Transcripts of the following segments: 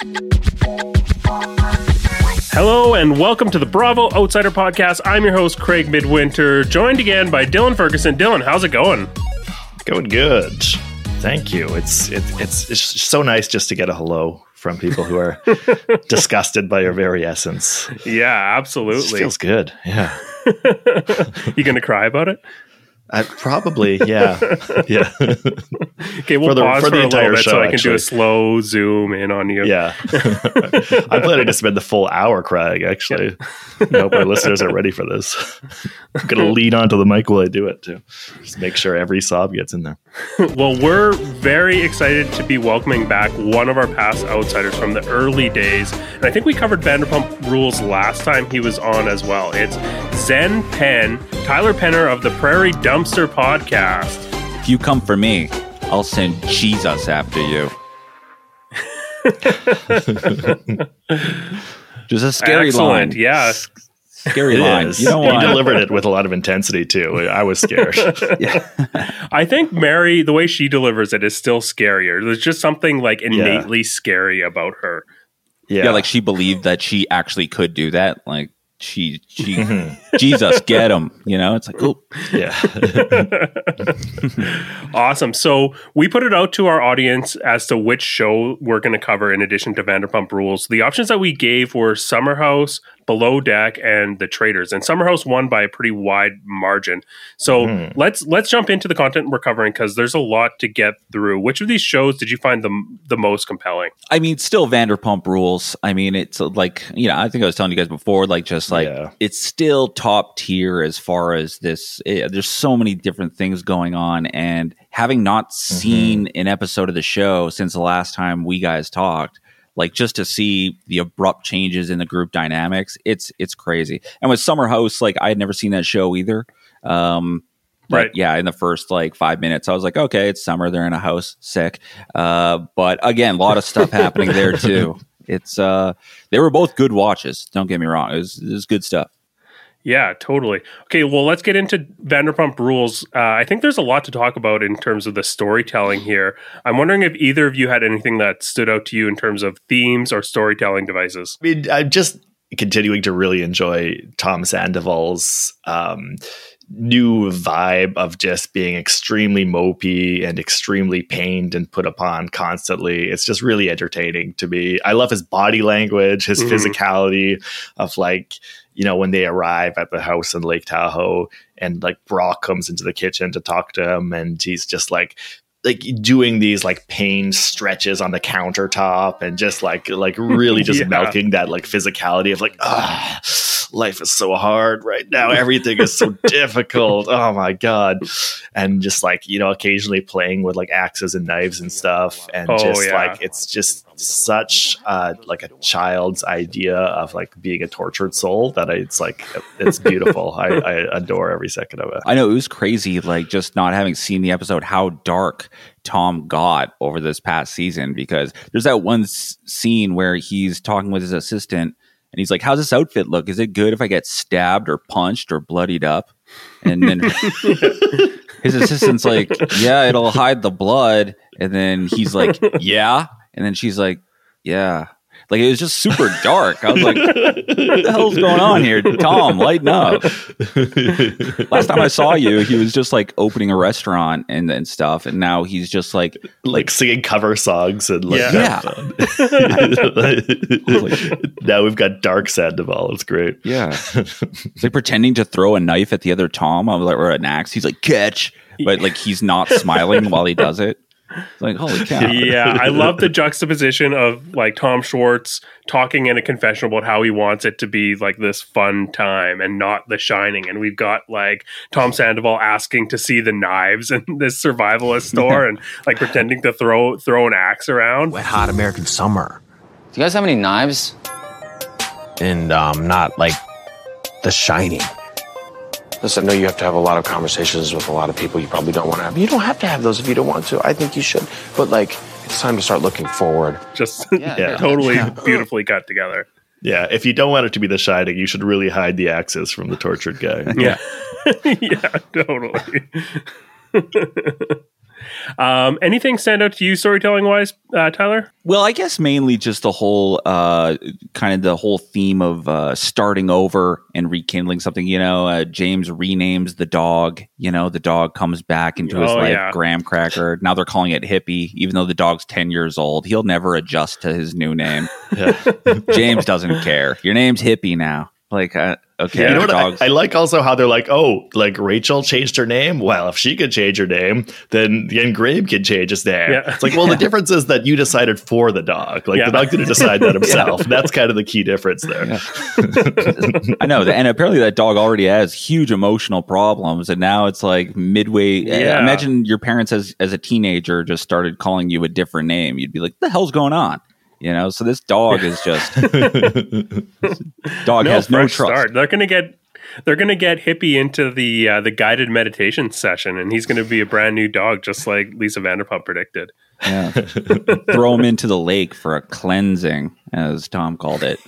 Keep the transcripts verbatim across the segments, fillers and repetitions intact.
Hello and welcome to the Bravo Outsider Podcast. I'm your host, Craig Midwinter, joined again by Dylan Ferguson. Dylan, how's it going? Going good. Thank you. It's it, it's it's so nice just to get a hello from people who are disgusted by your very essence. Yeah, absolutely. It feels good. Yeah. You gonna cry about it? I probably, yeah, yeah. Okay, we'll for the, pause for, for the a entire little bit show, so I can actually. do a slow zoom in on you. Yeah, I'm planning to spend the full hour crying. Actually, I hope our listeners are ready for this. I'm gonna lean onto the mic while I do it too. Just make sure every sob gets in there. Well, we're very excited to be welcoming back one of our past outsiders from the early days, and I think we covered Vanderpump Rules last time he was on as well. It's Zen Penn, Tyler Penner of the Prairie Dumpster Podcast. If you come for me, I'll send Jesus after you. Just a scary Excellent. line. Yeah. Scary It line. is. You don't You want delivered it with a lot of intensity too. I was scared. I think Mary, the way she delivers it is still scarier. There's just something like innately scary about her. Yeah, yeah, like she believed that she actually could do that. Like she, she, Mhm. Jesus, get him. You know, it's like, oh, yeah. Awesome. So we put it out to our audience as to which show we're going to cover in addition to Vanderpump Rules. The options that we gave were Summer House, Below Deck, and The Traitors. And Summer House won by a pretty wide margin. So Mhm. let's let's jump into the content we're covering because there's a lot to get through. Which of these shows did you find the the most compelling? I mean, still Vanderpump Rules. I mean, it's like, you know, I think I was telling you guys before, like, just like, Yeah. it's still top tier as far as this. eh, there's so many different things going on. And having not seen an episode of the show since the last time we guys talked, like, just to see the abrupt changes in the group dynamics, it's it's crazy. And with Summer House, like, I had never seen that show either. Um, but Right. yeah, in the first like five minutes, I was like, okay, it's summer. They're in a house, sick. Uh, but again, a lot of stuff happening there too. It's uh, they were both good watches. Don't get me wrong; it was, it was good stuff. Yeah, totally. Okay, well, let's get into Vanderpump Rules. Uh, I think there's a lot to talk about in terms of the storytelling here. I'm wondering if either of you had anything that stood out to you in terms of themes or storytelling devices. I mean, I'm just continuing to really enjoy Tom Sandoval's um, new vibe of just being extremely mopey and extremely pained and put upon constantly. It's just really entertaining to me. I love his body language, his Mhm. physicality of, like, you know, when they arrive at the house in Lake Tahoe and like Brock comes into the kitchen to talk to him and he's just like, like doing these like pain stretches on the countertop and just like, like really just Yeah. milking that like physicality of like, ah, life is so hard right now. Everything is so difficult. Oh my God. And just like, you know, occasionally playing with like axes and knives and stuff. And Oh, just yeah. like, it's just such uh, like a child's idea of like being a tortured soul that I, it's like, it's beautiful. I, I adore every second of it. I know it was crazy, like just not having seen the episode, how dark Tom got over this past season, because there's that one s- scene where he's talking with his assistant and he's like, how's this outfit look? Is it good if I get stabbed or punched or bloodied up? And then his assistant's like, yeah, it'll hide the blood. And then he's like, yeah. And then she's like, yeah. Like, it was just super dark. I was like, what the hell's going on here? Tom, lighten up. Last time I saw you, he was just like opening a restaurant and, and stuff. And now he's just like, Like singing cover songs and like, Yeah. now we've got Dark Sandoval. It's great. yeah. He's like pretending to throw a knife at the other Tom or an axe. He's like, catch. But like, he's not smiling while he does it. It's like, holy cow. Yeah, I love the juxtaposition of like Tom Schwartz talking in a confession about how he wants it to be like this fun time and not The Shining. And we've got like Tom Sandoval asking to see the knives in this survivalist store and like pretending to throw throw an axe around. Wet hot American summer. Do you guys have any knives? And um, not like The Shining. Listen, I know you have to have a lot of conversations with a lot of people you probably don't want to have. You don't have to have those if you don't want to. I think you should. But, like, it's time to start looking forward. Just Yeah, Yeah. totally beautifully cut together. Yeah. If you don't want it to be The Shining, you should really hide the axes from the tortured guy. Yeah. Yeah, totally. Um, anything stand out to you storytelling wise, uh, Tyler? Well, I guess mainly just the whole uh, kind of the whole theme of uh, starting over and rekindling something. You know, uh, James renames the dog. You know, the dog comes back into his Oh, life, yeah. Graham Cracker. Now they're calling it Hippie, even though the dog's ten years old. He'll never adjust to his new name. James doesn't care. Your name's Hippie now. Like, uh, okay, You know what? dogs. I, I like also how they're like, oh, like Rachel changed her name. Well, if she could change her name, then then Graham can change his name. Yeah. It's like, well, the difference is that you decided for the dog. Like Yeah. the dog didn't decide that himself. That's kind of the key difference there. I know, and apparently that dog already has huge emotional problems, and now it's like midway. Yeah. Imagine your parents as as a teenager just started calling you a different name. You'd be like, "What the hell's going on?" You know. So this dog is just dog No, has no fresh trust. start. They're gonna get they're gonna get Hippie into the uh, the guided meditation session, and he's gonna be a brand new dog, just like Lisa Vanderpump predicted. Yeah. Throw him into the lake for a cleansing, as Tom called it.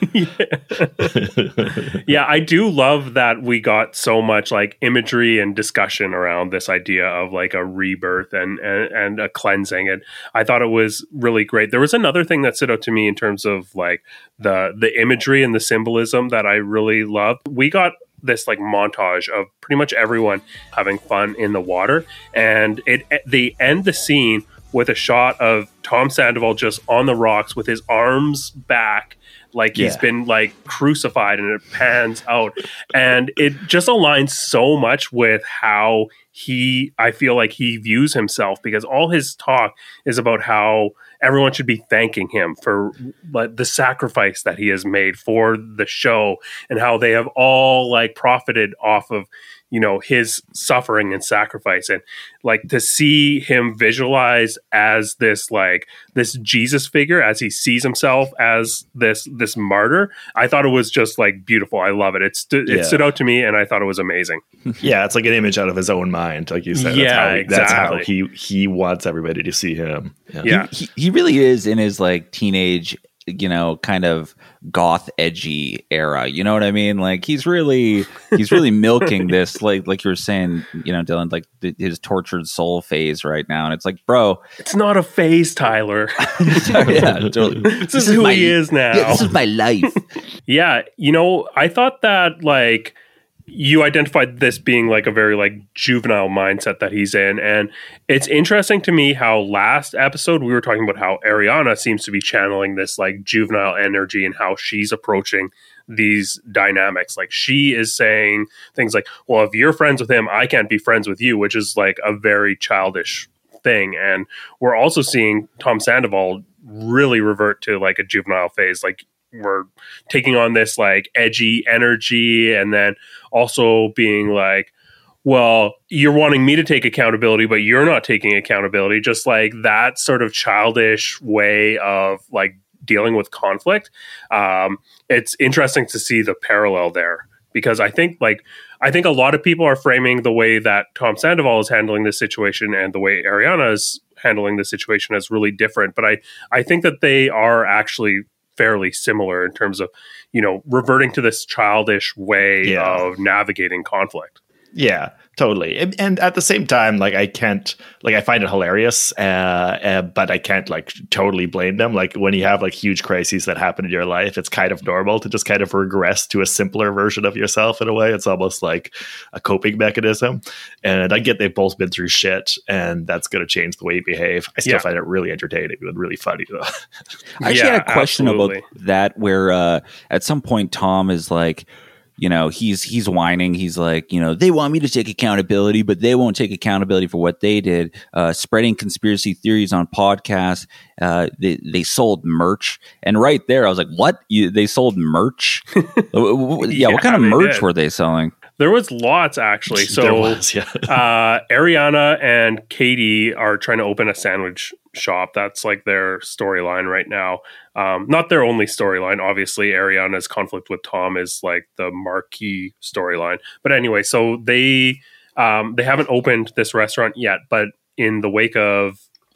Yeah, I do love that we got so much like imagery and discussion around this idea of like a rebirth and, and and a cleansing, and I thought it was really great. There was another thing that stood out to me in terms of like the the imagery and the symbolism that I really loved. We got this like montage of pretty much everyone having fun in the water, and it they end the scene with a shot of Tom Sandoval just on the rocks with his arms back, like he's Yeah. been like crucified, and it pans out. And it just aligns so much with how he, I feel like he views himself, because all his talk is about how everyone should be thanking him for like the sacrifice that he has made for the show, and how they have all like profited off of, you know, his suffering and sacrifice. And like to see him visualized as this like this Jesus figure, as he sees himself as this this martyr, I thought it was just like beautiful. I love it. It, stu- it Yeah. stood out to me, and I thought it was amazing. Yeah, it's like an image out of his own mind, like you said. Yeah, that's how he, that's how exactly. he he wants everybody to see him. Yeah. Yeah. He, he really is in his like teenage, you know, kind of goth edgy era. You know what I mean? Like he's really he's really milking this, like like you were saying, you know, Dylan, like th- his tortured soul phase right now. And it's like, bro, It's not a phase, Tyler. yeah, totally. This is who my- he is now. Yeah, this is my life. Yeah, you know, I thought that like you identified this being like a very like juvenile mindset that he's in, and it's interesting to me how last episode we were talking about how Ariana seems to be channeling this like juvenile energy and how she's approaching these dynamics. Like she is saying things like, well, if you're friends with him, I can't be friends with you, which is like a very childish thing. And we're also seeing Tom Sandoval really revert to like a juvenile phase. Like we're taking on this like edgy energy, and then also being like, well, you're wanting me to take accountability, but you're not taking accountability. Just like that sort of childish way of like dealing with conflict. Um, it's interesting to see the parallel there, because I think like I think a lot of people are framing the way that Tom Sandoval is handling this situation and the way Ariana is handling the situation as really different. But I I think that they are actually fairly similar in terms of, you know, reverting to this childish way Yeah. of navigating conflict. Yeah, totally. And, and at the same time, like I can't, like I find it hilarious, uh, uh, but I can't like totally blame them. Like when you have like huge crises that happen in your life, it's kind of normal to just kind of regress to a simpler version of yourself in a way. It's almost like a coping mechanism. And I get they've both been through shit, and that's going to change the way you behave. I still Yeah. find it really entertaining and really funny though. I actually Yeah, had a question absolutely. about that, where uh, at some point Tom is like, you know, he's he's whining. He's like, you know, they want me to take accountability, but they won't take accountability for what they did. Uh, spreading conspiracy theories on podcasts. Uh, they they sold merch, and right there, I was like, what? You, they sold merch? yeah, Yeah, what kind of they merch did. were they selling? There was lots actually. So There was, yeah. uh, Ariana and Katie are trying to open a sandwich shop. That's like their storyline right now. Um, not their only storyline. Obviously, Ariana's conflict with Tom is like the marquee storyline. But anyway, so they um, they haven't opened this restaurant yet. But in the wake of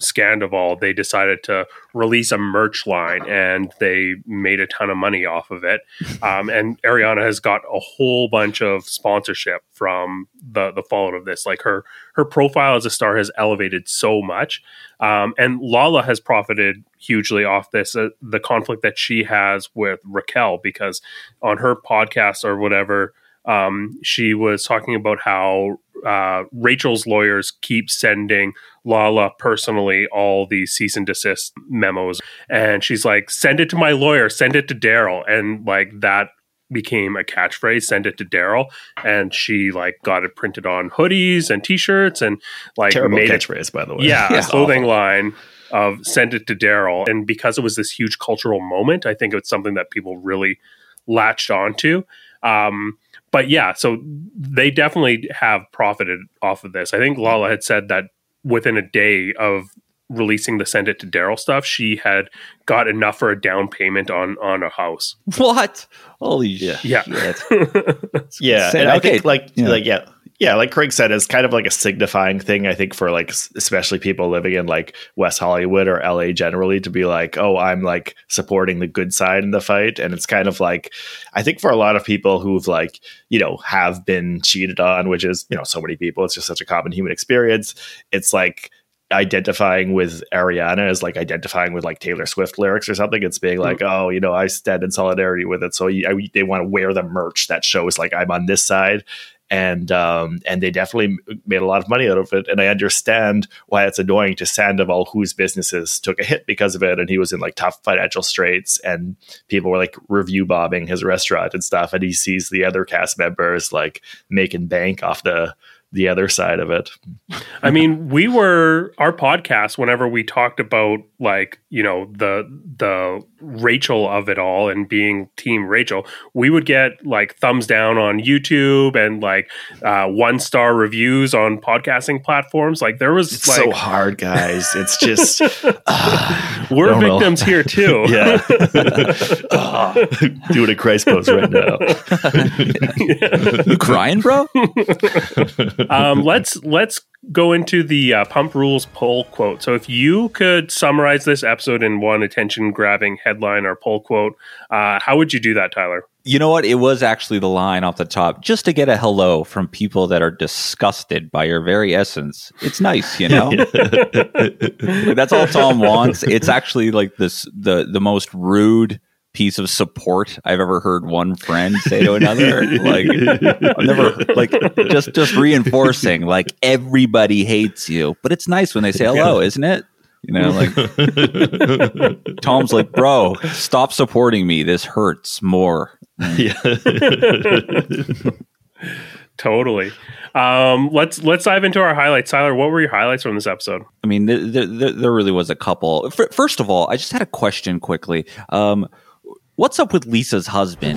Scandival, they decided to release a merch line, and they made a ton of money off of it. Um, and Ariana has got a whole bunch of sponsorship from the the fallout of this. Like her her profile as a star has elevated so much, um, and Lala has profited hugely off this. Uh, the conflict that she has with Raquel, because on her podcast or whatever, um, she was talking about how uh, Rachel's lawyers keep sending Lala personally all these cease and desist memos, and she's like, "Send it to my lawyer, send it to Daryl," and like that became a catchphrase, "Send it to Daryl," and she like got it printed on hoodies and t-shirts and like Terrible made catchphrase, it, by the way. yeah, Yeah. a clothing line of "Send it to Daryl," and because it was this huge cultural moment, I think it's something that people really latched onto. Um, but yeah, so they definitely have profited off of this. I think Lala had said that within a day of releasing the "Send it to Daryl" stuff, she had got enough for a down payment on on a house. What? Holy Yeah. shit. Yeah. Yeah, Say- and I okay, think like yeah. like yeah, yeah, like Craig said, it's kind of like a signifying thing. I think for like s- especially people living in like West Hollywood or L A generally, to be like, oh, I'm like supporting the good side in the fight, and it's kind of like, I think for a lot of people who've like you know have been cheated on, which is you know so many people, it's just such a common human experience. It's like identifying with Ariana is like identifying with like Taylor Swift lyrics or something. It's being like, oh, you know, I stand in solidarity with it. So I, they want to wear the merch that shows like I'm on this side. And um, and they definitely made a lot of money out of it. And I understand why it's annoying to Sandoval, whose businesses took a hit because of it. And he was in like tough financial straits, and people were like review bombing his restaurant and stuff. And he sees the other cast members like making bank off the the other side of it. I mean, we were our podcast whenever we talked about like, you know, the the Rachel of it all and being team Rachel, we would get like thumbs down on YouTube and like uh, one star reviews on podcasting platforms. Like there was It's like so hard, guys. It's just uh, we're don't know. victims here too. yeah. Ah, doing a Christ pose right now. You crying, bro? um, let's let's go into the uh, Pump Rules poll quote. So if you could summarize this episode in one attention-grabbing headline or poll quote, uh, how would you do that, Tyler? You know what? It was actually the line off the top, just to get a hello from people that are disgusted by your very essence. It's nice, you know? That's all Tom wants. It's actually like this the the most rude piece of support I've ever heard one friend say to another. Like I've never like just just reinforcing like everybody hates you, but it's nice when they say hello, isn't it? You know, like Tom's like, bro, stop supporting me. This hurts more. Yeah. Totally. Um, let's let's dive into our highlights. Tyler, what were your highlights from this episode? I mean, th- th- th- there really was a couple. F- first of all, I just had a question quickly. Um, what's up with Lisa's husband?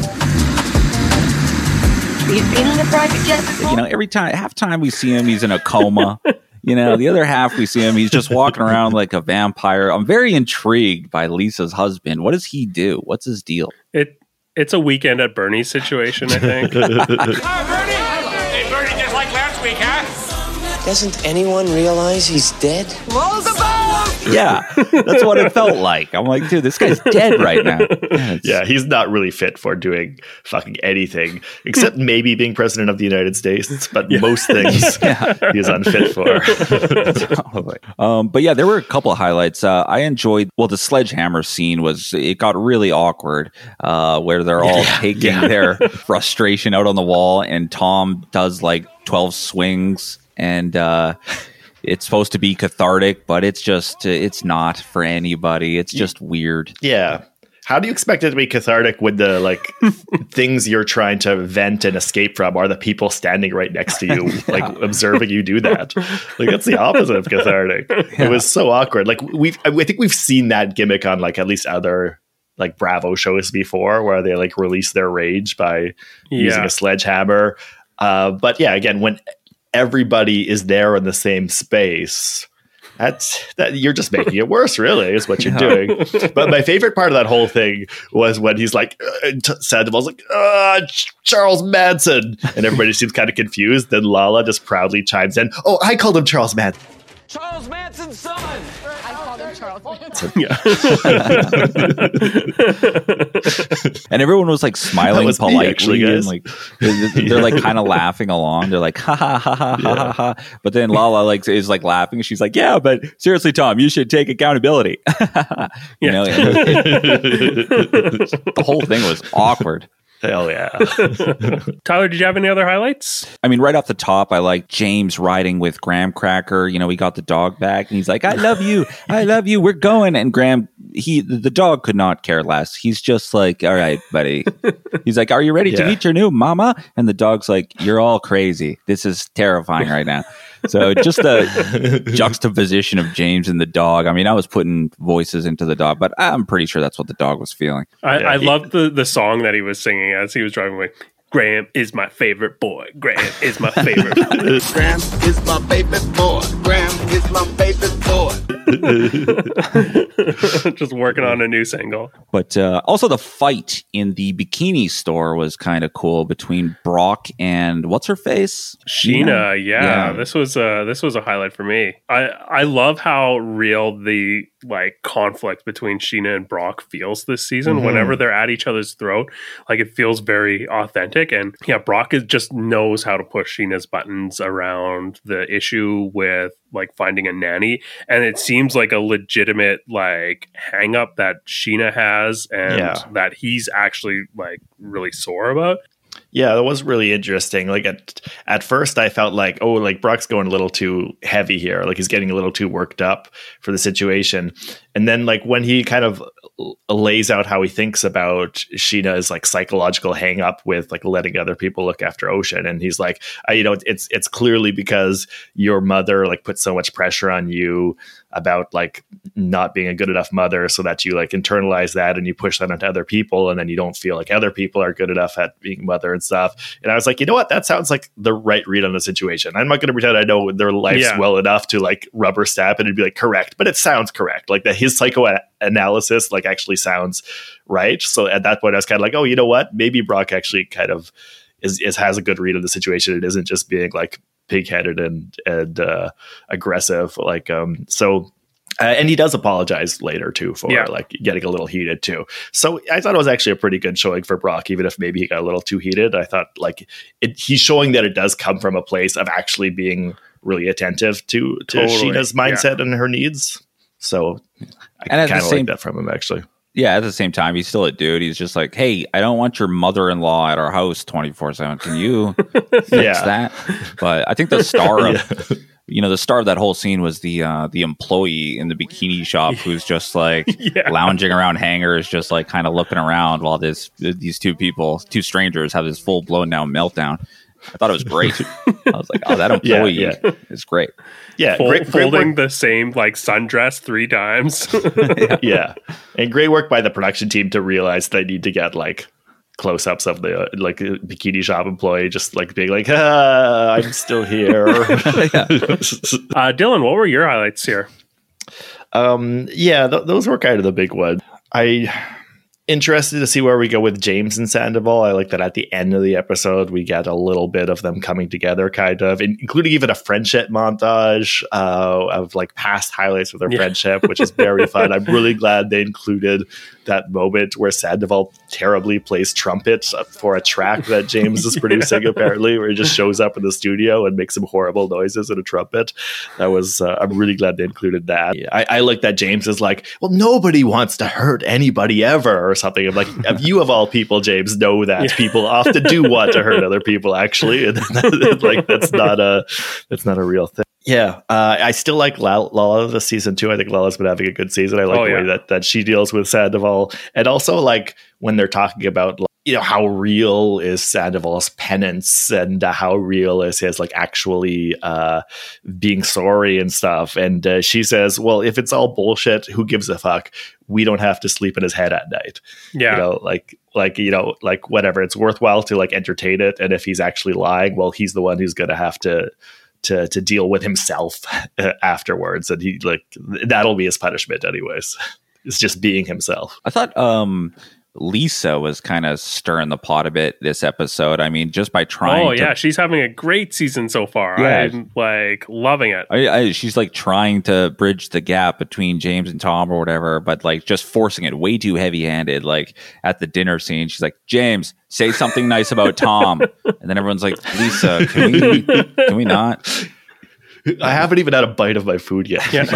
You've been in a private jet before? You know, every time, half time we see him, he's in a coma. You know, the other half we see him, he's just walking around like a vampire. I'm very intrigued by Lisa's husband. What does he do? What's his deal? It it's a Weekend at Bernie's situation, I think. Hey, Bernie, just like last week, huh? Doesn't anyone realize he's dead? Roll the boat! Yeah, that's what it felt like. I'm like, dude, this guy's dead right now. Yeah, it's- Yeah, he's not really fit for doing fucking anything except maybe being president of the United States, but most things he's unfit for. um, but yeah, there were a couple of highlights. Uh, I enjoyed, well, the sledgehammer scene was, it got really awkward uh, where they're all Yeah, taking yeah. their frustration out on the wall, and Tom does like twelve swings, and uh, it's supposed to be cathartic, but it's just, it's not for anybody. It's just weird. Yeah. How do you expect it to be cathartic when the like things you're trying to vent and escape from are the people standing right next to you, like observing you do that? Like that's the opposite of cathartic. It was so awkward. Like we've, I think we've seen that gimmick on like at least other like Bravo shows before, where they like release their rage by using Yeah. a sledgehammer. Uh, but yeah, again, when everybody is there in the same space, that's that you're just making it worse, really, is what you're Yeah. doing. But my favorite part of that whole thing was when he's like, uh, t- Sandoval's like, uh, Ch- Charles Manson, and everybody seems kind of confused. Then Lala just proudly chimes in, "Oh, I called him Charles Manson." Charles Manson's son! Charles Yeah. And everyone was like smiling was me, politely actually, and guys. like they're, they're like kind of laughing along. They're like ha ha ha ha ha ha ha. But then Lala like is like laughing. She's like, yeah, but seriously, Tom, you should take accountability. You know, and it- it- the whole thing was awkward. Hell yeah. Tyler, did you have any other highlights? I mean, right off the top, I like James riding with Graham Cracker. You know, he got the dog back and he's like, I love you. I love you. We're going. And Graham, he, the dog could not care less. He's just like, all right, buddy. He's like, are you ready to Yeah. meet your new mama? And the dog's like, you're all crazy. This is terrifying right now. So just the juxtaposition of James and the dog. I mean, I was putting voices into the dog, but I'm pretty sure that's what the dog was feeling. I, Yeah, I he- loved the, the song that he was singing as he was driving away. Graham is my favorite boy. Graham is my favorite boy. Graham is my favorite boy. Graham is my favorite boy. Just working on a new single. But uh, also the fight in the bikini store was kind of cool between Brock and what's her face? Sheena, yeah, Yeah. this was uh this was a highlight for me. I I love how real the like conflict between Sheena and Brock feels this season. Mhm. Whenever they're at each other's throat, like it feels very authentic. And yeah, Brock is just knows how to push Sheena's buttons around the issue with like finding a nanny, and it seems like a legitimate like hang up that Sheena has, and Yeah. that he's actually like really sore about. Yeah, that was really interesting. Like at at first, I felt like, oh, like Brock's going a little too heavy here. Like he's getting a little too worked up for the situation. And then, like when he kind of l- lays out how he thinks about Sheena's like psychological hang up with like letting other people look after Ocean, and he's like, I, you know, it's it's clearly because your mother like put so much pressure on you about like not being a good enough mother, so that you like internalize that and you push that onto other people, and then you don't feel like other people are good enough at being a mother and stuff. And I was like, you know what, that sounds like the right read on the situation. I'm not going to pretend I know their lives Yeah. well enough to like rubber stamp it and be like correct, but it sounds correct. Like that his psychoanalysis like actually sounds right. So at that point I was kind of like, oh, you know what, maybe Brock actually kind of is, is has a good read of the situation. It isn't just being like pig-headed and and uh, aggressive. Like um, so, uh, and he does apologize later too for Yeah. like getting a little heated too. So I thought it was actually a pretty good showing for Brock, even if maybe he got a little too heated. I thought like it, he's showing that it does come from a place of actually being really attentive to to Totally, Sheena's mindset and her needs. So I And at the kind of same- like that from him actually. Yeah, at the same time, he's still a dude. He's just like, hey, I don't want your mother-in-law at our house twenty-four seven. Can you fix Yeah. that? But I think the star of, Yeah. you know, the star of that whole scene was the uh, the employee in the bikini shop who's just like Yeah. lounging around hangers, just like kind of looking around while this these two people, two strangers, have this full blown down meltdown. I thought it was great. I was like, oh, that employee Yeah, yeah. is great. Yeah, Fol- great, great folding work. the same like sundress three times. Yeah, and great work by the production team to realize they need to get like close-ups of the uh, like uh, bikini shop employee just like being like, ah, I'm still here. uh, Dylan, what were your highlights here? um, yeah, th- those were kind of the big one. I interested to see where we go with James and Sandoval. I like that at the end of the episode we get a little bit of them coming together, kind of, in- including even a friendship montage uh, of like past highlights of their Yeah. friendship, which is very fun. I'm really glad they included that moment where Sandoval terribly plays trumpet for a track that James is producing, apparently, where he just shows up in the studio and makes some horrible noises in a trumpet. That was, uh, I'm really glad they included that. I, I like that James is like, well, nobody wants to hurt anybody ever, or something. I'm like, if you of all people, James, know that Yeah. people often do want to hurt other people, actually. And like, that's not a, that's not a real thing. Yeah, uh, I still like Lala, Lala this season too. I think Lala's been having a good season. I like Oh, the yeah. way that, that she deals with Sandoval, and also like when they're talking about like, you know, how real is Sandoval's penance and uh, how real is his like actually uh, being sorry and stuff. And uh, she says, "Well, if it's all bullshit, who gives a fuck? We don't have to sleep in his head at night." Yeah. You know, like like you know, like whatever. It's worthwhile to like entertain it, and if he's actually lying, well, he's the one who's going to have to. To, to deal with himself afterwards, and he like that'll be his punishment anyways. It's just being himself. I thought um, Lisa was kind of stirring the pot a bit this episode. I mean, just by trying. Oh yeah, to, she's having a great season so far. Yeah. I'm like loving it. I, I, she's like trying to bridge the gap between James and Tom or whatever, but like just forcing it way too heavy-handed. Like at the dinner scene, she's like, "James, say something nice about Tom," and then everyone's like, "Lisa, can we, can we not?" I haven't even had a bite of my food yet. Yeah.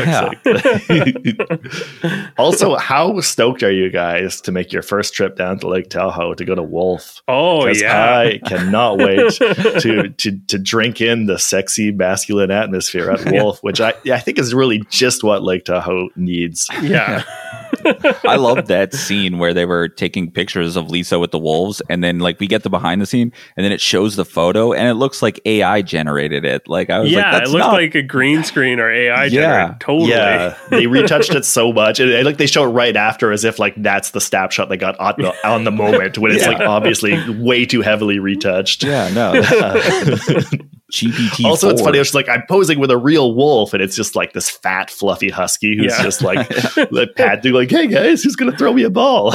Also, how stoked are you guys to make your first trip down to Lake Tahoe to go to Wolf? Oh, yeah. I cannot wait to, to to drink in the sexy masculine atmosphere at Wolf, which I, I think is really just what Lake Tahoe needs. Yeah. I love that scene where they were taking pictures of Lisa with the wolves, and then like we get the behind the scene, and then it shows the photo, and it looks like A I generated it. Like I was yeah, like, That's it looks not- like a green screen or A I Yeah. generated. Totally. Yeah, they retouched it so much, and, and like they show it right after, as if like that's the snapshot they got on the, on the moment when it's Yeah. like obviously way too heavily retouched. Yeah, no. G P T. Also, it's funny. It's like I'm posing with a real wolf, and it's just like this fat, fluffy husky who's Yeah. just like, like panting, like, "Hey guys, who's gonna throw me a ball?"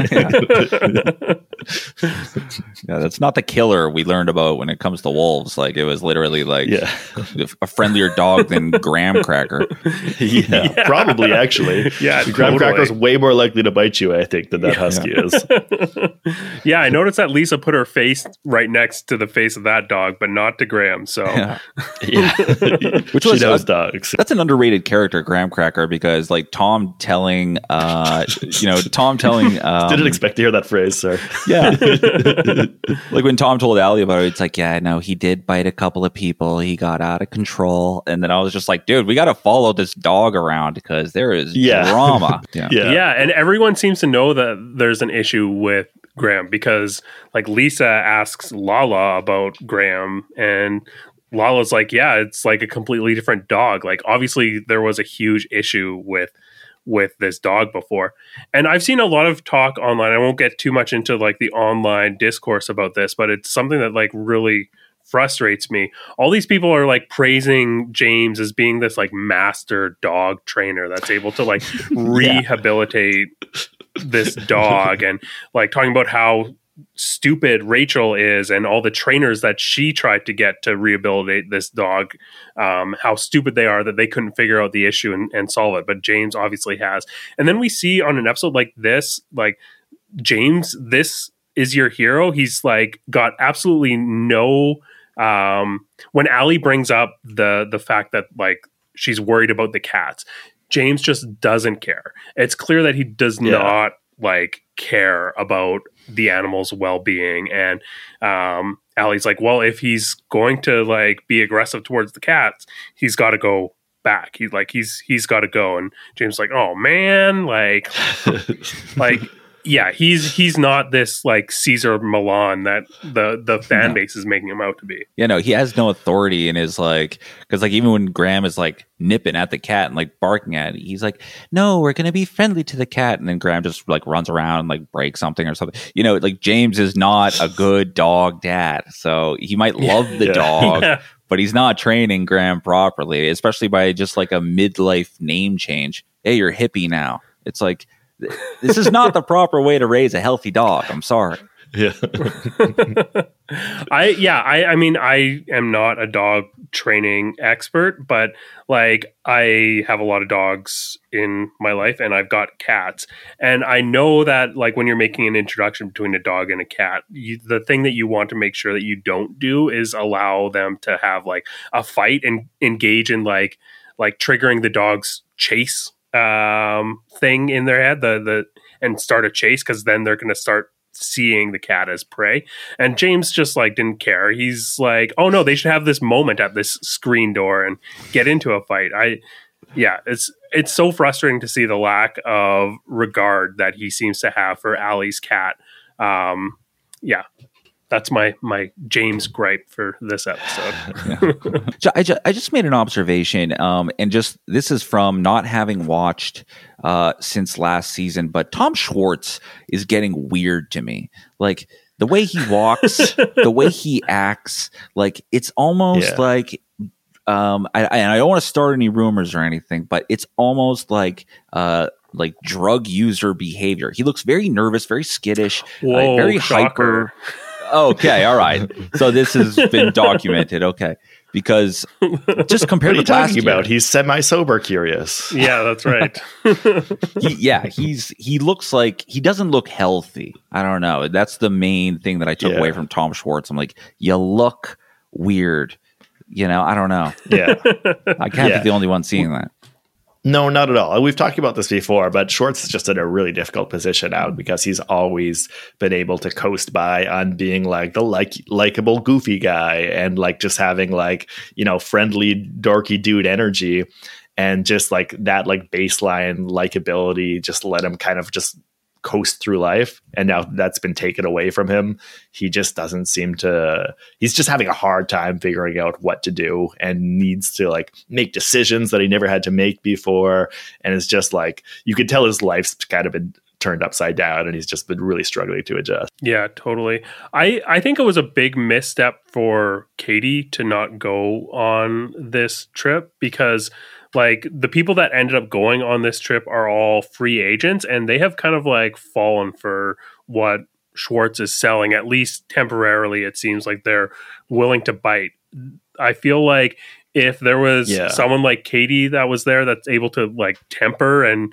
Yeah, that's not the killer we learned about when it comes to wolves. Like it was literally like Yeah. a friendlier dog than Graham Cracker. yeah, Yeah. probably actually. Yeah, the graham totally. cracker's way more likely to bite you, I think, than that husky is. Yeah, I noticed that Lisa put her face right next to the face of that dog, but not to Graham. So Yeah. Yeah, Which she was knows uh, dogs. That's an underrated character, Graham Cracker, because like Tom telling, uh, you know, Tom telling. Um, Didn't expect to hear that phrase, sir. Yeah. Like when Tom told Allie about it, it's like, yeah, no, he did bite a couple of people. He got out of control. And then I was just like, dude, we got to follow this dog around because there is Yeah. drama. Yeah. Yeah. yeah, and everyone seems to know that there's an issue with Graham because like Lisa asks Lala about Graham and Lala's like, yeah, it's like a completely different dog. Like obviously there was a huge issue with with this dog before. And I've seen a lot of talk online. I won't get too much into like the online discourse about this, but it's something that like really frustrates me. All these people are like praising James as being this like master dog trainer that's able to like rehabilitate this dog and like talking about how stupid Rachel is and all the trainers that she tried to get to rehabilitate this dog, um, how stupid they are that they couldn't figure out the issue and, and solve it. But James obviously has. And then we see on an episode like this, like James, this is your hero. He's like got absolutely no, um, when Allie brings up the, the fact that like she's worried about the cats, James just doesn't care. It's clear that he does Yeah. not like care about the animal's well-being. And um Allie's like, well, if he's going to like be aggressive towards the cats, he's got to go back. He's like, he's he's got to go. And James is like, oh man, like like yeah, he's he's not this like Caesar Milan that the the fan No. base is making him out to be. You know, he has no authority in his like, because like even when Graham is like nipping at the cat and like barking at it, he's like, no, we're going to be friendly to the cat. And then Graham just like runs around and like breaks something or something. You know, like James is not a good dog dad. So he might love the Yeah. dog, Yeah. but he's not training Graham properly, especially by just like a midlife name change. Hey, you're hippie now. It's like, th- this is not the proper way to raise a healthy dog. I'm sorry. Yeah. I yeah, I I mean I am not a dog training expert, but like I have a lot of dogs in my life and I've got cats. And I know that like when you're making an introduction between a dog and a cat, you, the thing that you want to make sure that you don't do is allow them to have like a fight and engage in like like triggering the dog's chase um thing in their head, the the and start a chase, because then they're going to start seeing the cat as prey. And James just like didn't care. He's like, oh no, they should have this moment at this screen door and get into a fight. I yeah, it's it's so frustrating to see the lack of regard that he seems to have for Allie's cat. Um yeah. That's my my James gripe for this episode. So I, ju- I just made an observation, um, and just this is from not having watched uh, since last season, but Tom Schwartz is getting weird to me. Like the way he walks, the way he acts, like it's almost Yeah. like um, I, I, and I don't want to start any rumors or anything, but it's almost like uh, like drug user behavior. He looks very nervous, very skittish, Whoa, uh, very shocker. hyper. Okay, all right. So this has been documented. Okay, because just compared what to are you last talking year, about? He's semi-sober curious. Yeah, that's right. he, yeah, he's he looks like he doesn't look healthy. I don't know. That's the main thing that I took Yeah. away from Tom Schwartz. I'm like, you look weird. You know, I don't know. Yeah. I can't Yeah. be the only one seeing that. No, not at all. We've talked about this before, but Schwartz is just in a really difficult position out because he's always been able to coast by on being like the like likable goofy guy and like just having like, you know, friendly dorky dude energy, and just like that like baseline likability just let him kind of just coast through life. And now that's been taken away from him. He just doesn't seem to, he's just having a hard time figuring out what to do and needs to like make decisions that he never had to make before. And it's just like, you could tell his life's kind of been turned upside down and he's just been really struggling to adjust. Yeah, totally. I, I think it was a big misstep for Katie to not go on this trip, because like the people that ended up going on this trip are all free agents, and they have kind of like fallen for what Schwartz is selling, at least temporarily. It seems like they're willing to bite. I feel like if there was Yeah. someone like Katie that was there that's able to like temper and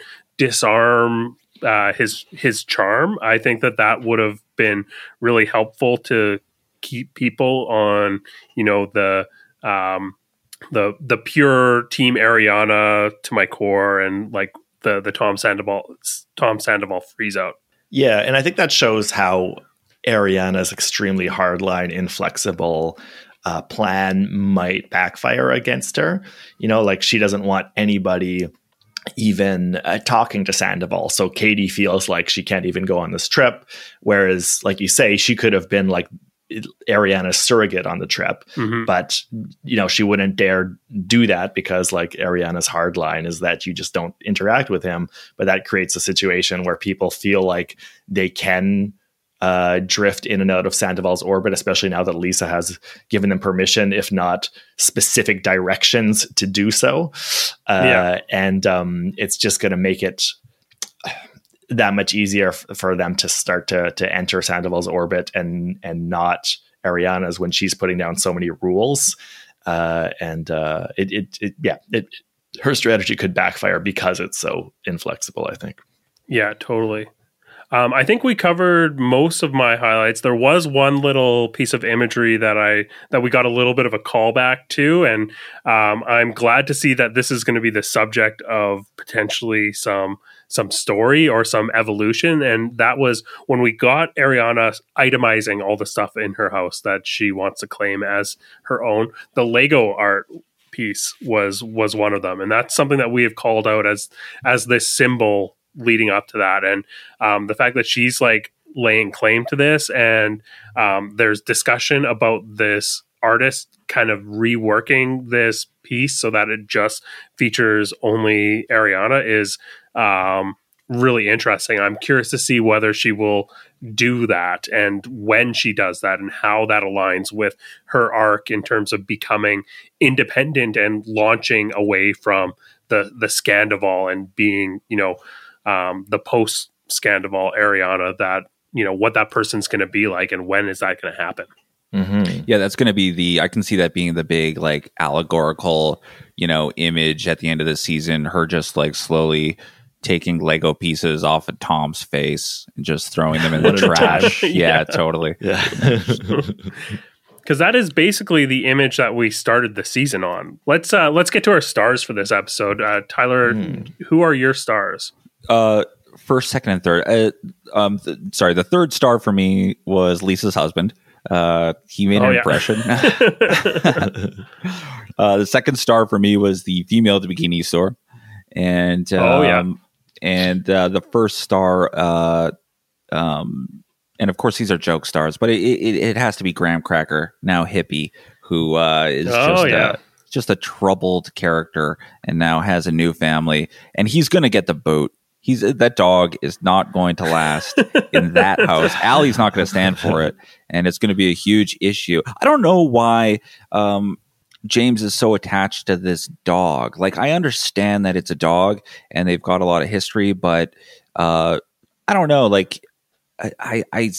disarm uh, his his charm, I think that that would have been really helpful to keep people on, you know, the um, the the pure Team Ariana to my core, and like the the Tom Sandoval Tom Sandoval freeze out. Yeah, and I think that shows how Ariana's extremely hardline, inflexible uh, plan might backfire against her. You know, like she doesn't want anybody even uh, talking to Sandoval. So Katie feels like she can't even go on this trip. Whereas, like you say, she could have been like Ariana's surrogate on the trip, Mhm. but you know, she wouldn't dare do that because like Ariana's hard line is that you just don't interact with him. But that creates a situation where people feel like they can uh, drift in and out of Sandoval's orbit, especially now that Lisa has given them permission, if not specific directions to do so. Uh, Yeah. And um, it's just going to make it that much easier f- for them to start to to enter Sandoval's orbit and and not Ariana's when she's putting down so many rules. Uh, and uh, it, it it yeah, it her strategy could backfire because it's so inflexible, I think. Yeah, totally. Um, I think we covered most of my highlights. There was one little piece of imagery that I that we got a little bit of a callback to, and um, I'm glad to see that this is going to be the subject of potentially some some story or some evolution. And that was when we got Ariana itemizing all the stuff in her house that she wants to claim as her own. The Lego art piece was was one of them, and that's something that we have called out as as this symbol leading up to that. And um, the fact that she's like laying claim to this, and um, there's discussion about this artist kind of reworking this piece so that it just features only Ariana is um, really interesting. I'm curious to see whether she will do that and when she does that and how that aligns with her arc in terms of becoming independent and launching away from the the Scandival and being, you know, um, the post Scandival Ariana, that, you know, what that person's going to be like and when is that going to happen. Mm-hmm. Yeah, that's going to be the, I can see that being the big like allegorical, you know, image at the end of the season, her just like slowly taking Lego pieces off of Tom's face and just throwing them in the One at a trash. time. Yeah, Yeah. totally. Yeah. Because that is basically the image that we started the season on. Let's uh, let's get to our stars for this episode. Uh, Tyler, Mm. who are your stars? Uh, first, second, and third. Uh, um, th- sorry, the third star for me was Lisa's husband. Uh, he made Oh, an yeah. impression. uh, the second star for me was the female at the bikini store, and um, Oh, yeah. and uh, the first star. Uh, um, and of course, these are joke stars, but it, it, it has to be Graham Cracker, now hippie, who uh, is Oh, just yeah. a, just a troubled character, and now has a new family, and he's going to get the boot. He's that dog is not going to last in that house. Allie's not going to stand for it, and it's going to be a huge issue. I don't know why. Um, James is so attached to this dog. Like, I understand that it's a dog and they've got a lot of history, but uh, I don't know. Like, I, I, I,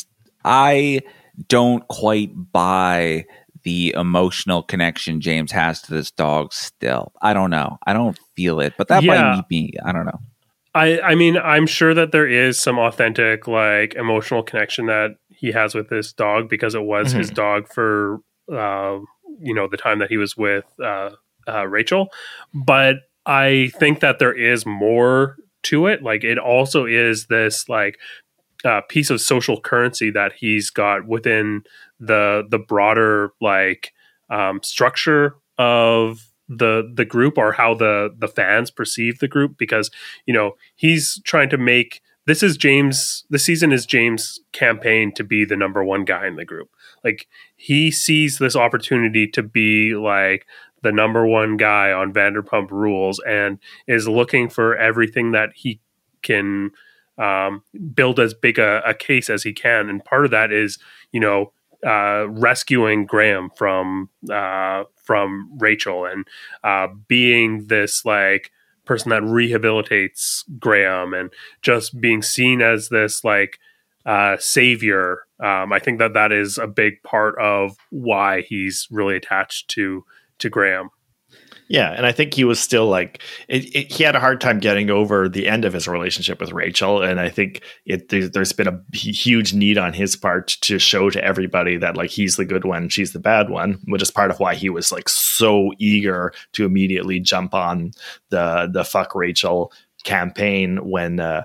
I don't quite buy the emotional connection James has to this dog still. I don't know. I don't feel it, but that Yeah. might be, I don't know. I, I mean, I'm sure that there is some authentic, like, emotional connection that he has with this dog because it was mm-hmm. his dog for, uh, you know, the time that he was with uh, uh, Rachel. But I think that there is more to it. Like, it also is this, like, uh, piece of social currency that he's got within the the broader, like, um, structure of the the group, or how the the fans perceive the group, because, you know, he's trying to make this is James this season is James' campaign to be the number one guy in the group. Like, he sees this opportunity to be like the number one guy on Vanderpump Rules and is looking for everything that he can um, build as big a, a case as he can. And part of that is, you know, uh, rescuing Graham from uh, from Rachel and uh, being this, like, person that rehabilitates Graham and just being seen as this, like, uh, savior. Um, I think that that is a big part of why he's really attached to to Graham. Yeah, and I think he was still like it, it, he had a hard time getting over the end of his relationship with Rachel, and I think it, there, there's been a huge need on his part to show to everybody that, like, he's the good one, she's the bad one, which is part of why he was, like, so eager to immediately jump on the the fuck Rachel campaign when uh,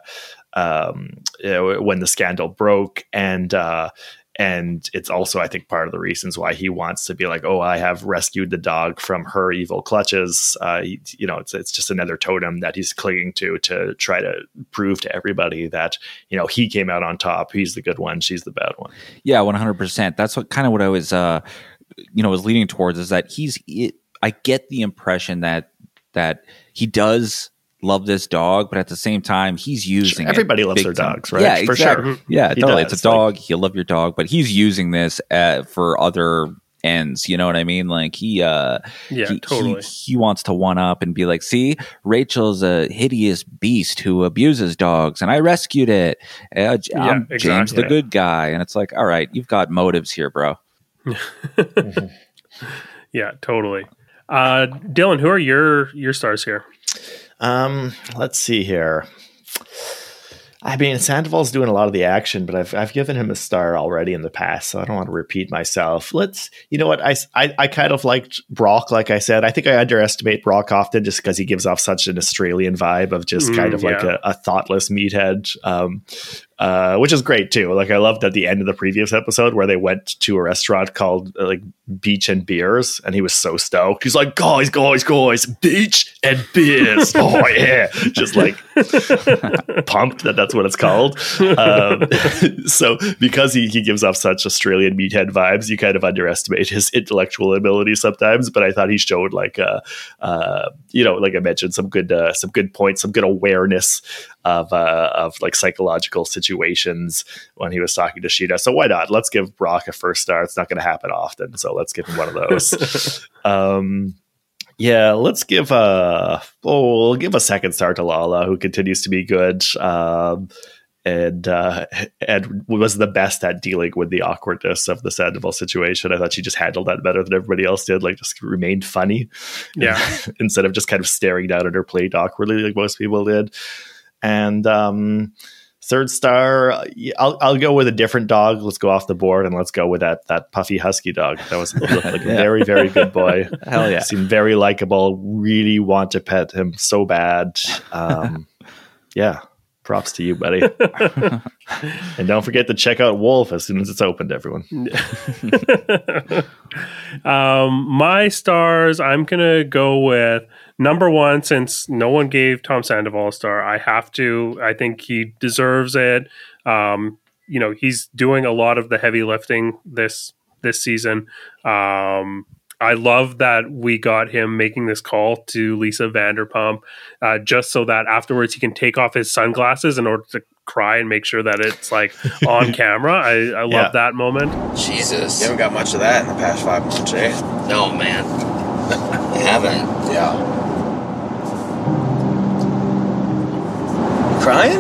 um, when the scandal broke, and. Uh, And it's also, I think, part of the reasons why he wants to be like, oh, I have rescued the dog from her evil clutches. Uh, he, you know, it's it's just another totem that he's clinging to to try to prove to everybody that, you know, he came out on top. He's the good one. She's the bad one. Yeah, one hundred percent. That's what kind of what I was, uh, you know, was leaning towards, is that he's. It, I get the impression that that he does love this dog, but at the same time, he's using sure, everybody it loves their time. dogs, right? Yeah, for exactly. sure. Yeah, he totally. does. It's a dog. Like, He'll love your dog, but he's using this uh, for other ends. You know what I mean? Like, he, uh, yeah, he, totally. He, he wants to one up and be like, "See, Rachel's a hideous beast who abuses dogs, and I rescued it. Uh, yeah, I'm exactly. James, the good guy." And it's like, all right, you've got motives here, bro. mm-hmm. Yeah, totally. Uh, Dylan, who are your your stars here? Um, let's see here. I mean, Sandoval's doing a lot of the action, but I've I've given him a star already in the past, so I don't want to repeat myself. Let's, you know what, I, I, I kind of liked Brock, like I said. I think I underestimate Brock often just because he gives off such an Australian vibe of just mm, kind of yeah. like a, a thoughtless meathead, um, uh, which is great too. Like, I loved at the end of the previous episode where they went to a restaurant called uh, like Beach and Beers, and he was so stoked. He's like, guys, guys, guys, beach and beers. Oh yeah, just like pumped that that's what it's called. Um, so because he, he gives off such Australian meathead vibes, you kind of underestimate his intellectual ability sometimes. But I thought he showed, like, uh, uh, you know, like I mentioned, some good uh, some good points, some good awareness of uh, of like psychological situations when he was talking to Sheeta. So why not? Let's give Brock a first star. It's not going to happen often, so let's give him one of those. um, yeah, let's give a oh, we'll give a second star to Lala, who continues to be good. Um, and uh, and was the best at dealing with the awkwardness of the Sandoval situation. I thought she just handled that better than everybody else did. Like, just remained funny, yeah, instead of just kind of staring down at her plate awkwardly like most people did. And um, third star, I'll I'll go with a different dog. Let's go off the board and let's go with that that puffy husky dog. That was looked like a yeah. very very good boy. Hell yeah, seemed very likable. Really want to pet him so bad. Um, yeah. Props to you, buddy. And don't forget to check out Wolf as soon as it's opened, everyone. um, my stars, I'm going to go with number one, since no one gave Tom Sandoval a star. I have to. I think he deserves it. Um, you know, he's doing a lot of the heavy lifting this this season. Um I love that we got him making this call to Lisa Vanderpump, uh, just so that afterwards he can take off his sunglasses in order to cry and make sure that it's, like, on camera. I, I love yeah. that moment. Jesus. You haven't got much of that in the past five months, eh? No, man. I haven't. Yeah. Crying?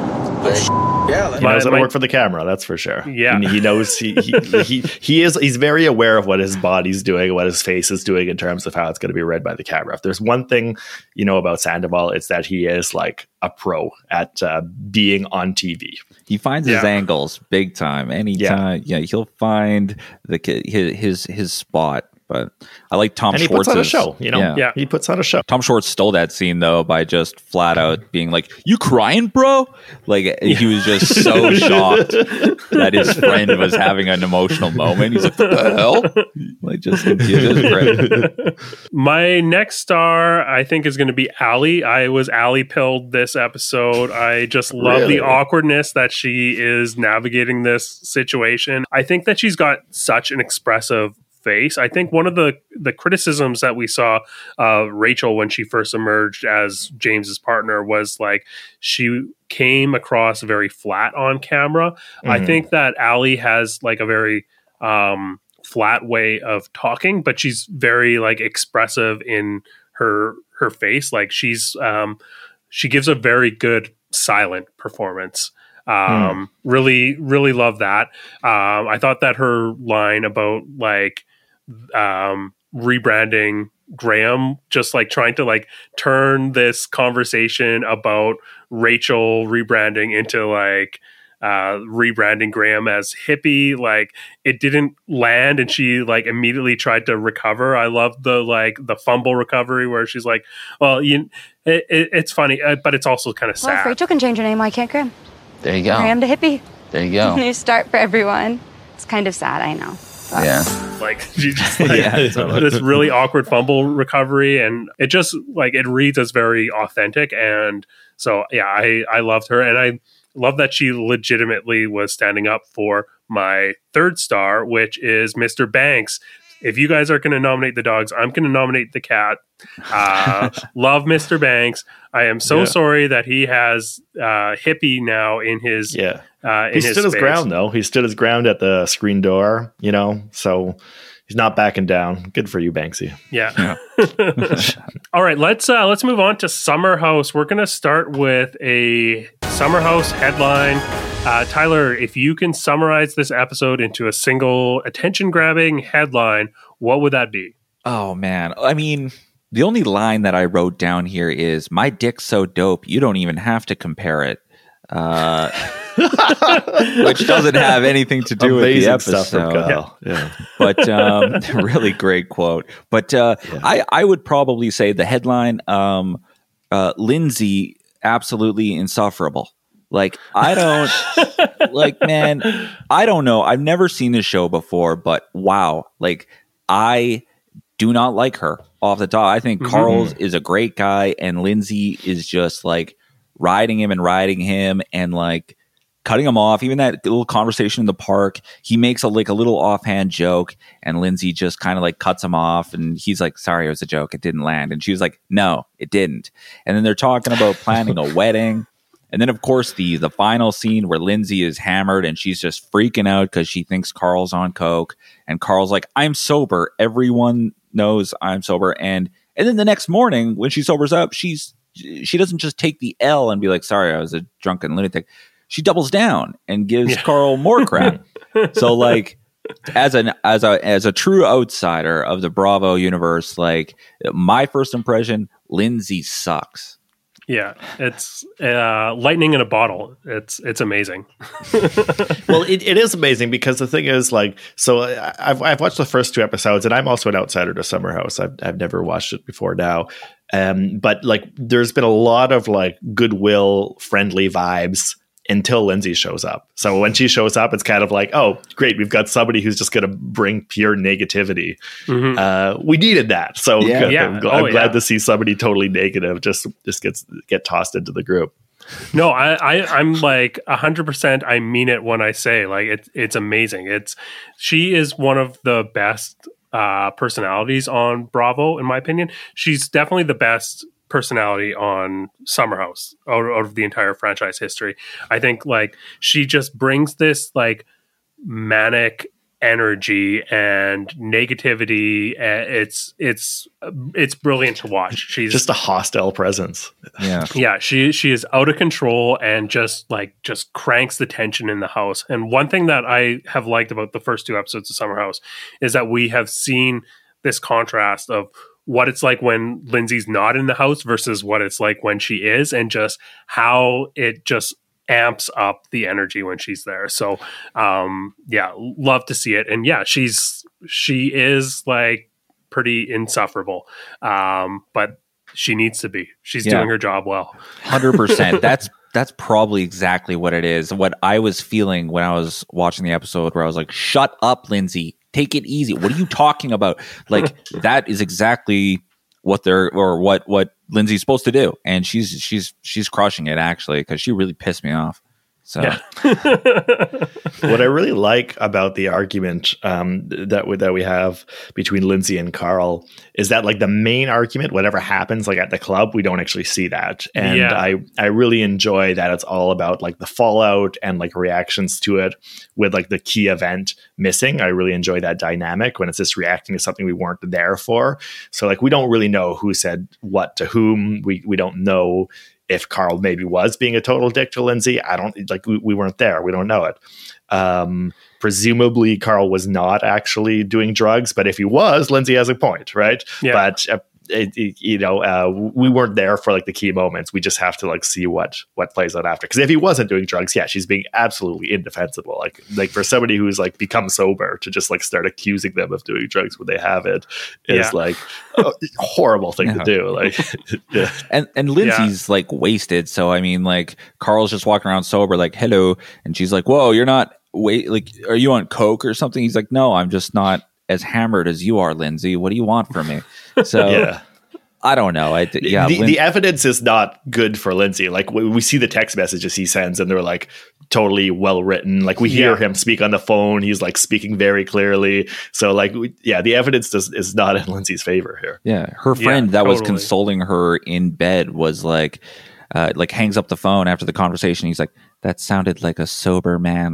Yeah. Like, He knows how to my- work for the camera, that's for sure. Yeah. And he knows he, he he he is he's very aware of what his body's doing, what his face is doing in terms of how it's going to be read by the camera. If there's one thing you know about Sandoval, it's that he is like a pro at uh, being on T V. He finds his Yeah. angles big time. Anytime, yeah, he'll find the ki- his his his spot. But I like Tom And he Schwartz's puts on a show, you know? Yeah. Yeah. He puts on a show. Tom Schwartz stole that scene though by just flat out being like, "You crying, bro?" Like he was just so shocked that his friend was having an emotional moment. He's like, "What the hell?" Like just confused. It was great. My next star, I think, is going to be Allie. I was Allie pilled this episode. I just love Really? the awkwardness that she is navigating this situation. I think that she's got such an expressive face. I think one of the the criticisms that we saw uh, Rachel when she first emerged as James's partner was like she came across very flat on camera. I Mhm. think that Allie has like a very um, flat way of talking, but she's very like expressive in her her face. Like she's um, she gives a very good silent performance. Um, really, really love that. Um, I thought that her line about like um, rebranding Graham, just like trying to like turn this conversation about Rachel rebranding into like uh, rebranding Graham as hippie, like it didn't land, and she like immediately tried to recover. I love the like the fumble recovery where she's like, "Well, you, it, it, it's funny, uh, but it's also kind of Well, if sad." Rachel can change her name, why can't Graham? There you go. Graham to hippie. There you go. New start for everyone. It's kind of sad, I know. Yeah. Like she just like Yeah, totally. this really awkward fumble recovery, and it just like it reads as very authentic. And so yeah, I I loved her, and I love that she legitimately was standing up for my third star, which is Mister Banks. If you guys are going to nominate the dogs, I'm going to nominate the cat. Uh, love Mister Banks. I am so Yeah. sorry that he has uh, hippie now in his Yeah. uh, in He his stood his space. ground though. He stood his ground at the screen door, you know, so he's not backing down. Good for you, Banksy. Yeah. All right, let's uh, let's move on to Summer House. We're going to start with a Summer House headline. Uh, Tyler, if you can summarize this episode into a single attention-grabbing headline, what would that be? Oh man, I mean, the only line that I wrote down here is "My dick's so dope, you don't even have to compare it," uh, which doesn't have anything to do Amazing with the stuff from episode. Kyle. Yeah. But um, really great quote. But uh, Yeah. I, I would probably say the headline: um, uh, Lindsay absolutely insufferable. Like I don't like, man. I don't know. I've never seen this show before, but wow, like I do not like her off the top. I think Mhm. Carl's is a great guy, and Lindsay is just like riding him and riding him and like cutting him off. Even that little conversation in the park, he makes a like a little offhand joke, and Lindsay just kind of like cuts him off, and he's like, "Sorry, it was a joke. It didn't land." And she was like, "No, it didn't." And then they're talking about planning a wedding. And then, of course, the the final scene where Lindsay is hammered and she's just freaking out because she thinks Carl's on coke, and Carl's like, "I'm sober. Everyone knows I'm sober." And and then the next morning when she sobers up, she's she doesn't just take the L and be like, "Sorry, I was a drunken lunatic." She doubles down and gives Yeah. Carl more crap. So, like, as an as a as a true outsider of the Bravo universe, like my first impression, Lindsay sucks. Yeah, it's uh, lightning in a bottle. It's it's amazing. Well, it, it is amazing because the thing is, like, so I- I've I've watched the first two episodes, and I'm also an outsider to Summer House. I've I've never watched it before now, um, but like, there's been a lot of like goodwill, friendly vibes until Lindsay shows up. So when she shows up, it's kind of like, oh, great, we've got somebody who's just going to bring pure negativity. Mhm. Uh, we needed that, so Yeah. good. Yeah. I'm, gl- Oh, I'm glad yeah. to see somebody totally negative just just gets get tossed into the group. No, I, I I'm like a hundred percent. I mean it when I say like it's it's amazing. It's she is one of the best uh, personalities on Bravo, in my opinion. She's definitely the best personality on Summer House out, out of the entire franchise history. I think like she just brings this like manic energy and negativity. It's it's it's brilliant to watch. She's just a hostile presence. Yeah, yeah. She she is out of control and just like just cranks the tension in the house. And one thing that I have liked about the first two episodes of Summer House is that we have seen this contrast of what it's like when Lindsay's not in the house versus what it's like when she is, and just how it just amps up the energy when she's there. So um yeah, love to see it. And yeah, she's she is like pretty insufferable, um but she needs to be. She's yeah. doing her job well. one hundred percent. That's that's probably exactly what it is. What I was feeling when I was watching the episode, where I was like, shut up, Lindsay, take it easy, what are you talking about? Like, that is exactly what they're or what what Lindsay's supposed to do, and she's she's she's crushing it, actually, because she really pissed me off. So yeah. What I really like about the argument um, that we, that we have between Lindsay and Carl is that, like, the main argument, whatever happens like at the club, we don't actually see that. And yeah. I, I really enjoy that it's all about like the fallout and like reactions to it, with like the key event missing. I really enjoy that dynamic when it's just reacting to something we weren't there for. So like, we don't really know who said what to whom. We, we don't know if Carl maybe was being a total dick to Lindsay. I don't like, we, we weren't there. We don't know it. Um, presumably Carl was not actually doing drugs, but if he was, Lindsay has a point, right? Yeah. But uh, it, it, you know, uh, we weren't there for like the key moments. We just have to like see what what plays out after. Because if he wasn't doing drugs, yeah, she's being absolutely indefensible. Like like for somebody who's like become sober to just like start accusing them of doing drugs when they have it is yeah. like a horrible thing yeah. to do. Like, yeah. and and Lindsay's yeah. like wasted. So I mean, like, Carl's just walking around sober, like, hello, and she's like, whoa, you're not. Wait, like, are you on coke or something? He's like, no, I'm just not as hammered as you are, Lindsay. What do you want from me? So yeah. I don't know. I yeah. The, Lin- the evidence is not good for Lindsay. Like, we, we see the text messages he sends, and they're like totally well written. Like, we hear yeah. him speak on the phone. He's like speaking very clearly. So like, we, yeah, the evidence does, is not in Lindsay's favor here. Yeah, her friend yeah, that totally. was consoling her in bed was like, uh, like hangs up the phone after the conversation. He's like, that sounded like a sober man.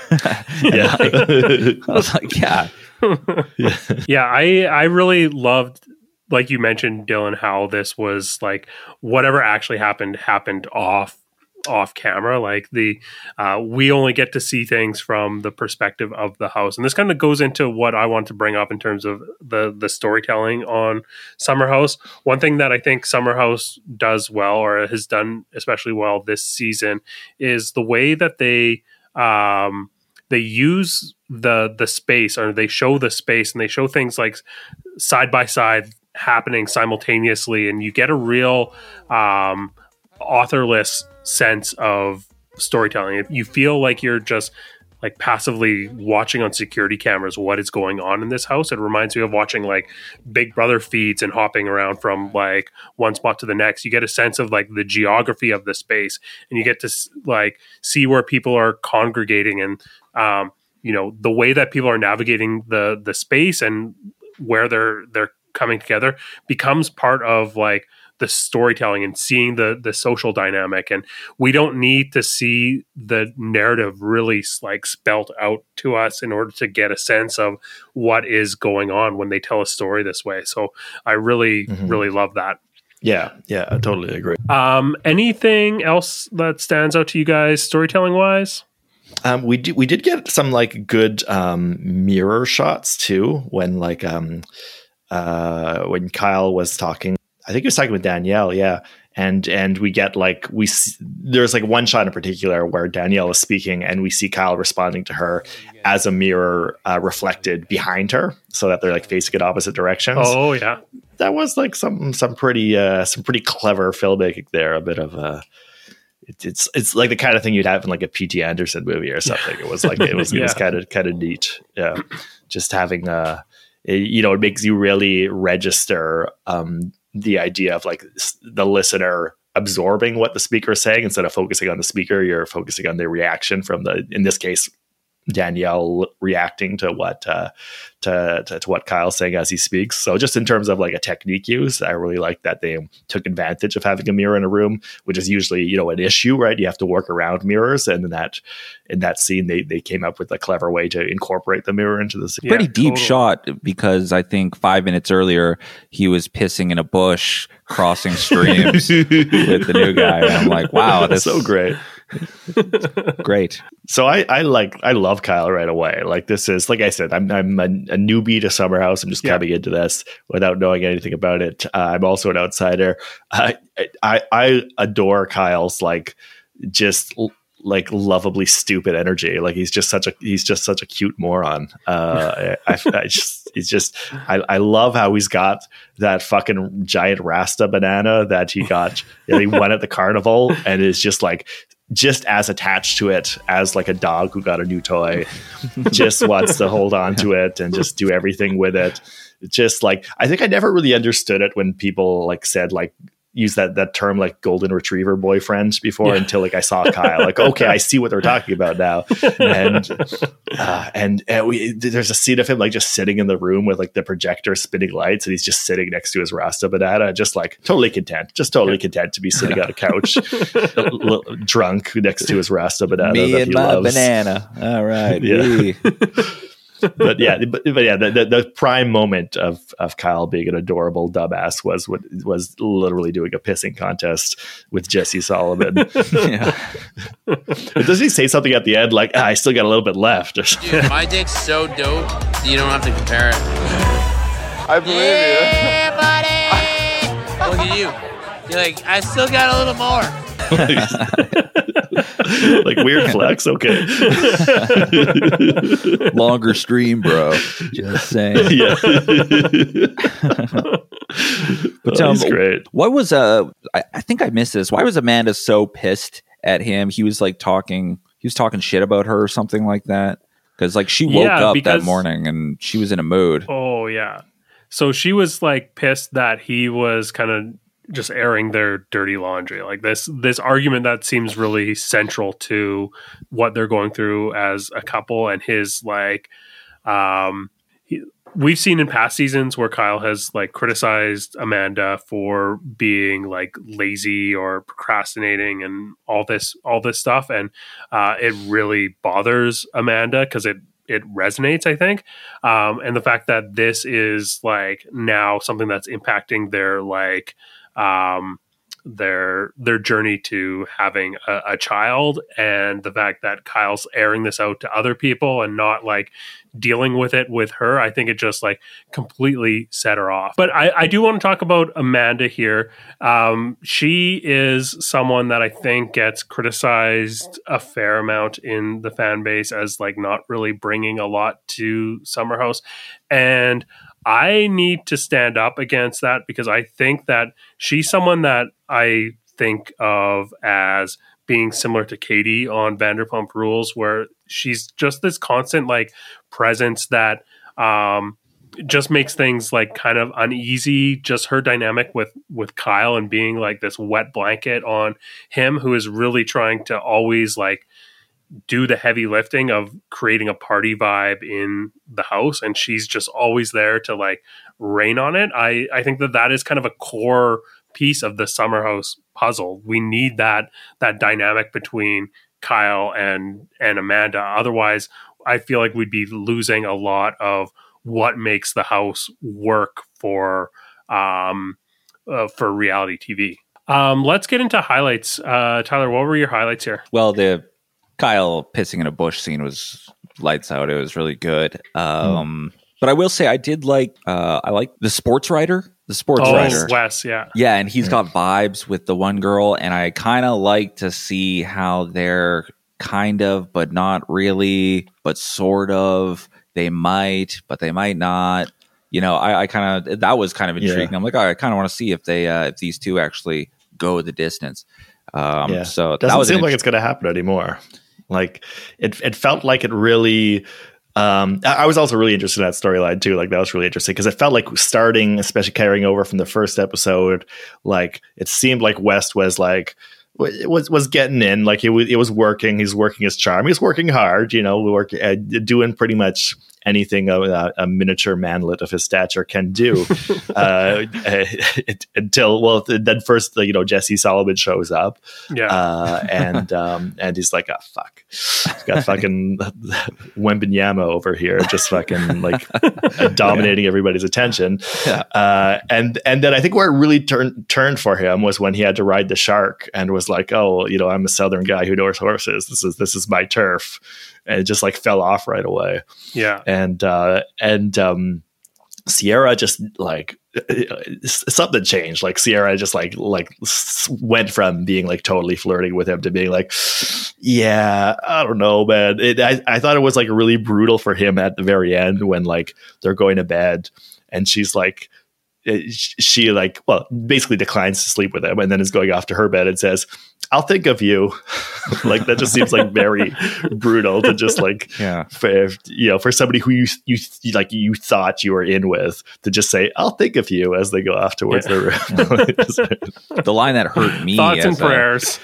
yeah, like, I was like, yeah, yeah. yeah I I really loved, like you mentioned, Dylan, how this was like whatever actually happened happened off off camera. Like the uh, we only get to see things from the perspective of the house, and this kind of goes into what I want to bring up in terms of the the storytelling on Summer House. One thing that I think Summer House does well, or has done especially well this season, is the way that they um, they use the the space, or they show the space, and they show things like side by side happening simultaneously, and you get a real um, authorless sense of storytelling. You feel like you're just like passively watching on security cameras what is going on in this house. It reminds me of watching like Big Brother feeds and hopping around from like one spot to the next. You get a sense of like the geography of the space, and you get to like see where people are congregating, and um, you know, the way that people are navigating the the space and where they're they're coming together becomes part of like the storytelling and seeing the the social dynamic. And we don't need to see the narrative really like spelt out to us in order to get a sense of what is going on when they tell a story this way. So I really, mm-hmm. really love that. Yeah, yeah, I totally agree. Um, anything else that stands out to you guys storytelling wise? Um, we did we did get some like good um, mirror shots too when like um, uh, when Kyle was talking. I think he was talking with Danielle, yeah. And and we get like, we see, there's like one shot in particular where Danielle is speaking and we see Kyle responding to her as a mirror uh, reflected behind her, so that they're like facing in opposite directions. Oh yeah. That was like some some pretty uh, some pretty clever filmmaking there. A bit of a it, it's it's like the kind of thing you'd have in like a P T Anderson movie or something. It was like it was yeah. it was kind of kind of neat. Yeah, just having uh, it, you know, it makes you really register um, the idea of like the listener absorbing what the speaker is saying instead of focusing on the speaker. You're focusing on the reaction from the, in this case, Danielle reacting to what uh, to, to to what Kyle's saying as he speaks. So just in terms of like a technique use, I really like that they took advantage of having a mirror in a room, which is usually, you know, an issue, right? You have to work around mirrors, and in that in that scene, they they came up with a clever way to incorporate the mirror into the scene. Pretty Yeah, deep totally. shot, because I think five minutes earlier he was pissing in a bush, crossing streams with the new guy. And I'm like, wow, that's so great. Great. So I, I like I love Kyle right away. Like this is, like I said, I'm I'm a, a newbie to Summer House. I'm just Yeah. coming into this without knowing anything about it. Uh, I'm also an outsider. I, I I adore Kyle's like just like lovably stupid energy. Like he's just such a he's just such a cute moron. Uh, I, I just he's just I, I love how he's got that fucking giant Rasta banana that he got. You know, he won at the carnival and is just like. Just as attached to it as like a dog who got a new toy, just wants to hold on to it and just do everything with it. Just like, I think I never really understood it when people like said like, use that that term like golden retriever boyfriend before, Yeah. until like I saw Kyle. Like, okay, I see what they're talking about now. And uh, and, and we, there's a scene of him like just sitting in the room with like the projector spinning lights, and he's just sitting next to his Rasta banana, just like totally content, just totally Yeah. content to be sitting on a couch, l- l- drunk next to his Rasta banana. Me that and he my loves. banana. All right. Yeah. we- But yeah, but, but yeah, the, the, the prime moment of of Kyle being an adorable dumbass was what was literally doing a pissing contest with Jesse Solomon. yeah. Doesn't he say something at the end like, ah, "I still got a little bit left"? Or something? Dude, my dick's so dope, you don't have to compare it. I believe Yeah, buddy! Look at you. You're like, I still got a little more. Like weird flex. Okay. Longer stream, bro. Just saying. Yeah. But, Oh, um, he's great. What was uh? I, I think I missed this. Why was Amanda so pissed at him? He was like talking. He was talking shit about her or something like that. Because like she woke Yeah, up because- that morning and she was in a mood. Oh yeah. So she was like pissed that he was kind of just airing their dirty laundry. Like this this argument that seems really central to what they're going through as a couple, and his like um he, we've seen in past seasons where Kyle has like criticized Amanda for being like lazy or procrastinating and all this all this stuff, and uh it really bothers Amanda because it it resonates, I think. Um, and the fact that this is like now something that's impacting their like um, their their journey to having a, a child, and the fact that Kyle's airing this out to other people and not like dealing with it with her, I think it just like completely set her off. But I, I do want to talk about Amanda here. Um, she is someone that I think gets criticized a fair amount in the fan base as like not really bringing a lot to Summer House. And I need to stand up against that, because I think that she's someone that I think of as being similar to Katie on Vanderpump Rules, where she's just this constant like presence that um, just makes things like kind of uneasy. Just her dynamic with with Kyle and being like this wet blanket on him, who is really trying to always like do the heavy lifting of creating a party vibe in the house, and she's just always there to like rain on it. I I think that that is kind of a core piece of the Summer House puzzle. We need that that dynamic between Kyle and and Amanda. Otherwise, I feel like we'd be losing a lot of what makes the house work for um uh, for reality T V. Um, let's get into highlights. Uh, Tyler, what were your highlights here? Well, the Kyle pissing in a bush scene was lights out. It was really good. Um, mm. But I will say I did like uh, I like the sports writer. The sports oh, writer. Wes, yeah. Yeah, and he's got vibes with the one girl, and I kind of like to see how they're kind of, but not really, but sort of. They might, but they might not. You know, I, I kind of, that was kind of intriguing. Yeah. I'm like, oh, I kind of want to see if they, uh, if these two actually go the distance. Um, yeah. So it doesn't that was seem like it's going to happen anymore. Like it, it felt like it really. Um, I was also really interested in that storyline too. Like that was really interesting because it felt like starting, especially carrying over from the first episode. Like it seemed like West was like, it was was getting in, like it was it was working. He's working his charm. He's working hard, you know, work uh, doing pretty much anything a, a miniature manlet of his stature can do. uh, it, until well, then first, you know, Jesse Solomon shows up, yeah, uh, and um, and he's like, oh fuck, he's got fucking Wembanyama over here, just fucking like dominating yeah. everybody's attention. Yeah. Uh, and and then I think where it really turned turned for him was when he had to ride the shark and was like, oh, you know, I'm a Southern guy who knows horses. This is this is my turf. And it just like fell off right away. Yeah. And, uh, and, um, Sierra just like something changed. Like Sierra just like, like went from being like totally flirting with him to being like, yeah, I don't know, man. It, I, I thought it was like really brutal for him at the very end when like they're going to bed and she's like, she like, well, basically declines to sleep with him and then is going off to her bed and says, I'll think of you. Like that just seems like very brutal to just like, yeah, for, you know, for somebody who you, you like you thought you were in with to just say, I'll think of you as they go off towards yeah. the room. The line that hurt me. Thoughts and a, prayers.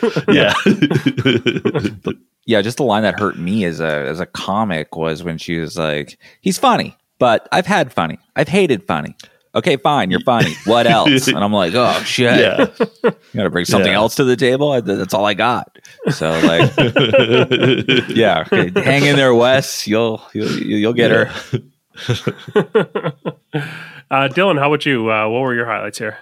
Yeah. Yeah. Just the line that hurt me as a, as a comic was when she was like, he's funny, but I've had funny. I've hated funny. Okay, fine, you're funny. What else? And I'm like, oh shit, yeah. You got to bring something yeah. else to the table. I, that's all I got. So like, yeah, okay, hang in there, Wes. You'll you'll you'll get yeah. her. uh, Dylan, how about you? Uh, what were your highlights here?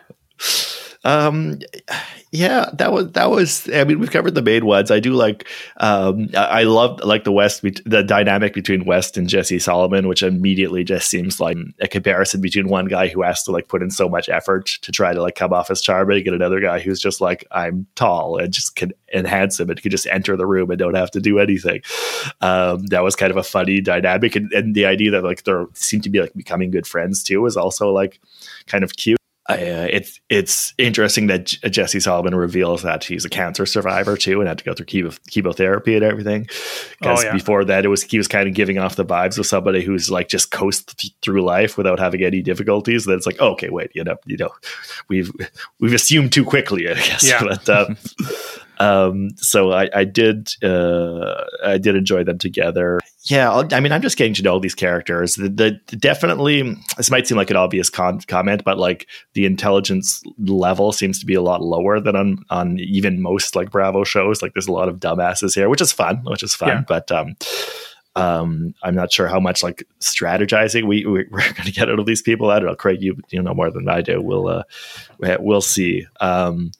Um, yeah, that was, that was, I mean, we've covered the main ones. I do like, um, I love like the West, the dynamic between West and Jesse Solomon, which immediately just seems like a comparison between one guy who has to like put in so much effort to try to like come off as charming and another guy who's just like, I'm tall and just can enhance him and can just enter the room and don't have to do anything. Um, that was kind of a funny dynamic. And, and the idea that like they seem to be like becoming good friends too is also like kind of cute. Uh, it's it's interesting that J- Jesse Solomon reveals that he's a cancer survivor too, and had to go through chemo- chemotherapy and everything. Because oh, yeah. before that, it was he was kind of giving off the vibes of somebody who's like just coast th- through life without having any difficulties. Then it's like, oh, okay, wait, you know, you know, we've we've assumed too quickly, I guess. Yeah. But, um, um, so I, I did uh, I did enjoy them together. Yeah, I mean, I'm just getting to know these characters. The, the definitely, this might seem like an obvious con- comment, but like the intelligence level seems to be a lot lower than on on even most like Bravo shows. Like, there's a lot of dumbasses here, which is fun, which is fun. Yeah. But um, um, I'm not sure how much like strategizing we, we we're going to get out of these people. I don't know, Craig. You you know more than I do. We'll uh, we'll see. Um,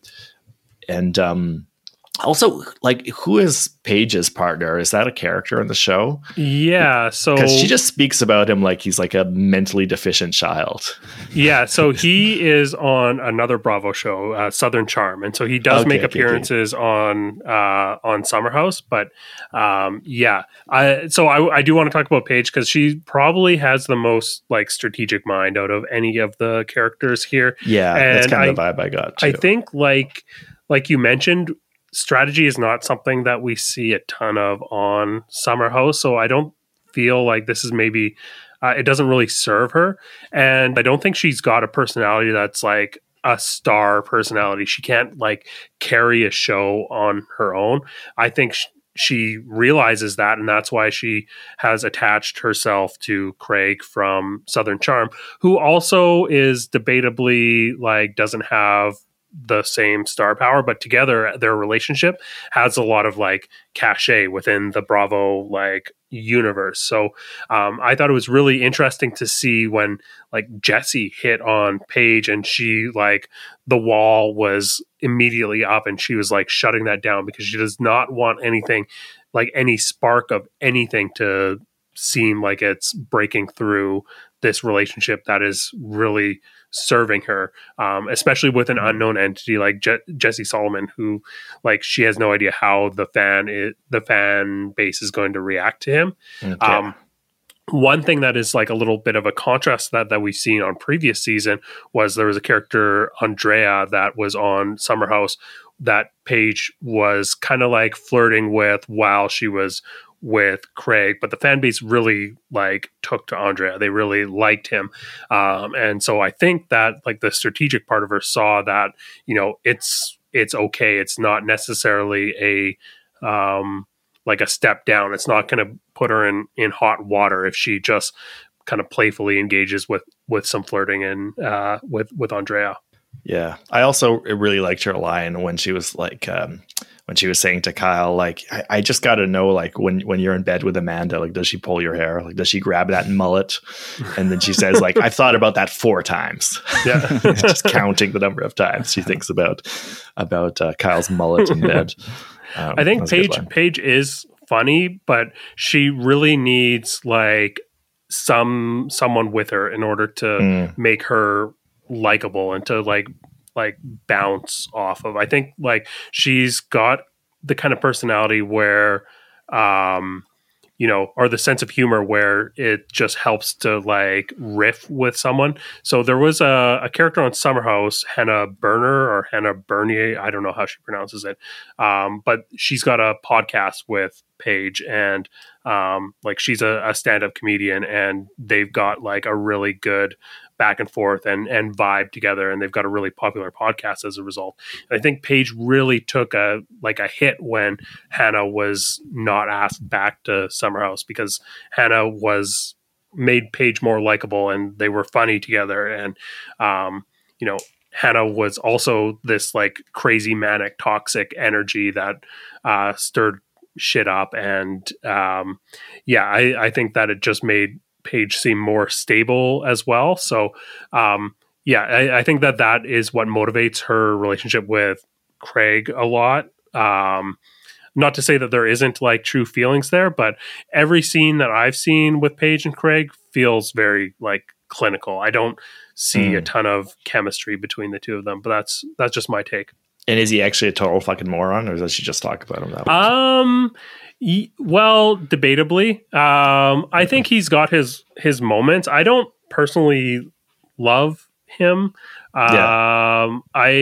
and um. Also, like, who is Paige's partner? Is that a character in the show? Yeah, so because she just speaks about him like he's like a mentally deficient child. Yeah, so he is on another Bravo show, uh, Southern Charm, and so he does okay, make okay, appearances okay. on uh, on Summer House. But um, yeah, I, so I, I do want to talk about Paige because she probably has the most like strategic mind out of any of the characters here. Yeah, and that's kind I, of the vibe I got too. I think like like you mentioned, strategy is not something that we see a ton of on Summer House. So I don't feel like this is maybe, uh, it doesn't really serve her. And I don't think she's got a personality that's like a star personality. She can't like carry a show on her own. I think sh- she realizes that, and that's why she has attached herself to Craig from Southern Charm, who also is debatably like doesn't have the same star power, but together their relationship has a lot of like cachet within the Bravo like universe. So um, I thought it was really interesting to see when like Jesse hit on Paige and she like the wall was immediately up and she was like shutting that down because she does not want anything like any spark of anything to seem like it's breaking through this relationship that is really serving her, um, especially with an unknown entity like Je- Jesse Solomon, who like she has no idea how the fan is, the fan base is going to react to him. Okay. Um, one thing that is like a little bit of a contrast that that we've seen on previous season was there was a character Andrea that was on Summer House that Paige was kind of like flirting with while she was with Craig, but the fan base really like took to Andrea. They really liked him. Um, and so I think that like the strategic part of her saw that, you know, it's it's okay. It's not necessarily a um, like a step down. It's not going to put her in, in hot water if she just kind of playfully engages with, with some flirting and uh, with, with Andrea. Yeah. I also really liked her line when she was like, um, when she was saying to Kyle, like, I, I just got to know, like, when, when you're in bed with Amanda, like, does she pull your hair? Like, does she grab that mullet? And then she says, like, I've thought about that four times. Yeah. Just counting the number of times she thinks about, about uh, Kyle's mullet in bed. Um, I think Paige, Paige is funny, but she really needs like some, someone with her in order to Mm. make her likable and to like, like bounce off of. I think like she's got the kind of personality where, um, you know, or the sense of humor where it just helps to like riff with someone. So there was a, a character on Summer House, Hannah Berner or Hannah Bernier. I don't know how she pronounces it. Um, but she's got a podcast with Paige, and um, like she's a, a stand-up comedian, and they've got like a really good back and forth and and vibe together, and they've got a really popular podcast as a result. And I think Paige really took a like a hit when Hannah was not asked back to Summer House, because Hannah was made Paige more likable and they were funny together. And um, you know, Hannah was also this like crazy manic toxic energy that uh, stirred shit up, and um, yeah, I, I think that it just made Paige seem more stable as well. So, um, yeah, I, I think that that is what motivates her relationship with Craig a lot. Um, not to say that there isn't like true feelings there, but every scene that I've seen with Paige and Craig feels very like clinical. I don't see Mm. a ton of chemistry between the two of them, but that's that's just my take. And is he actually a total fucking moron, or does she just talk about him that much? Um, y- well, debatably. Um, I think he's got his his moments. I don't personally love him. Um, Yeah.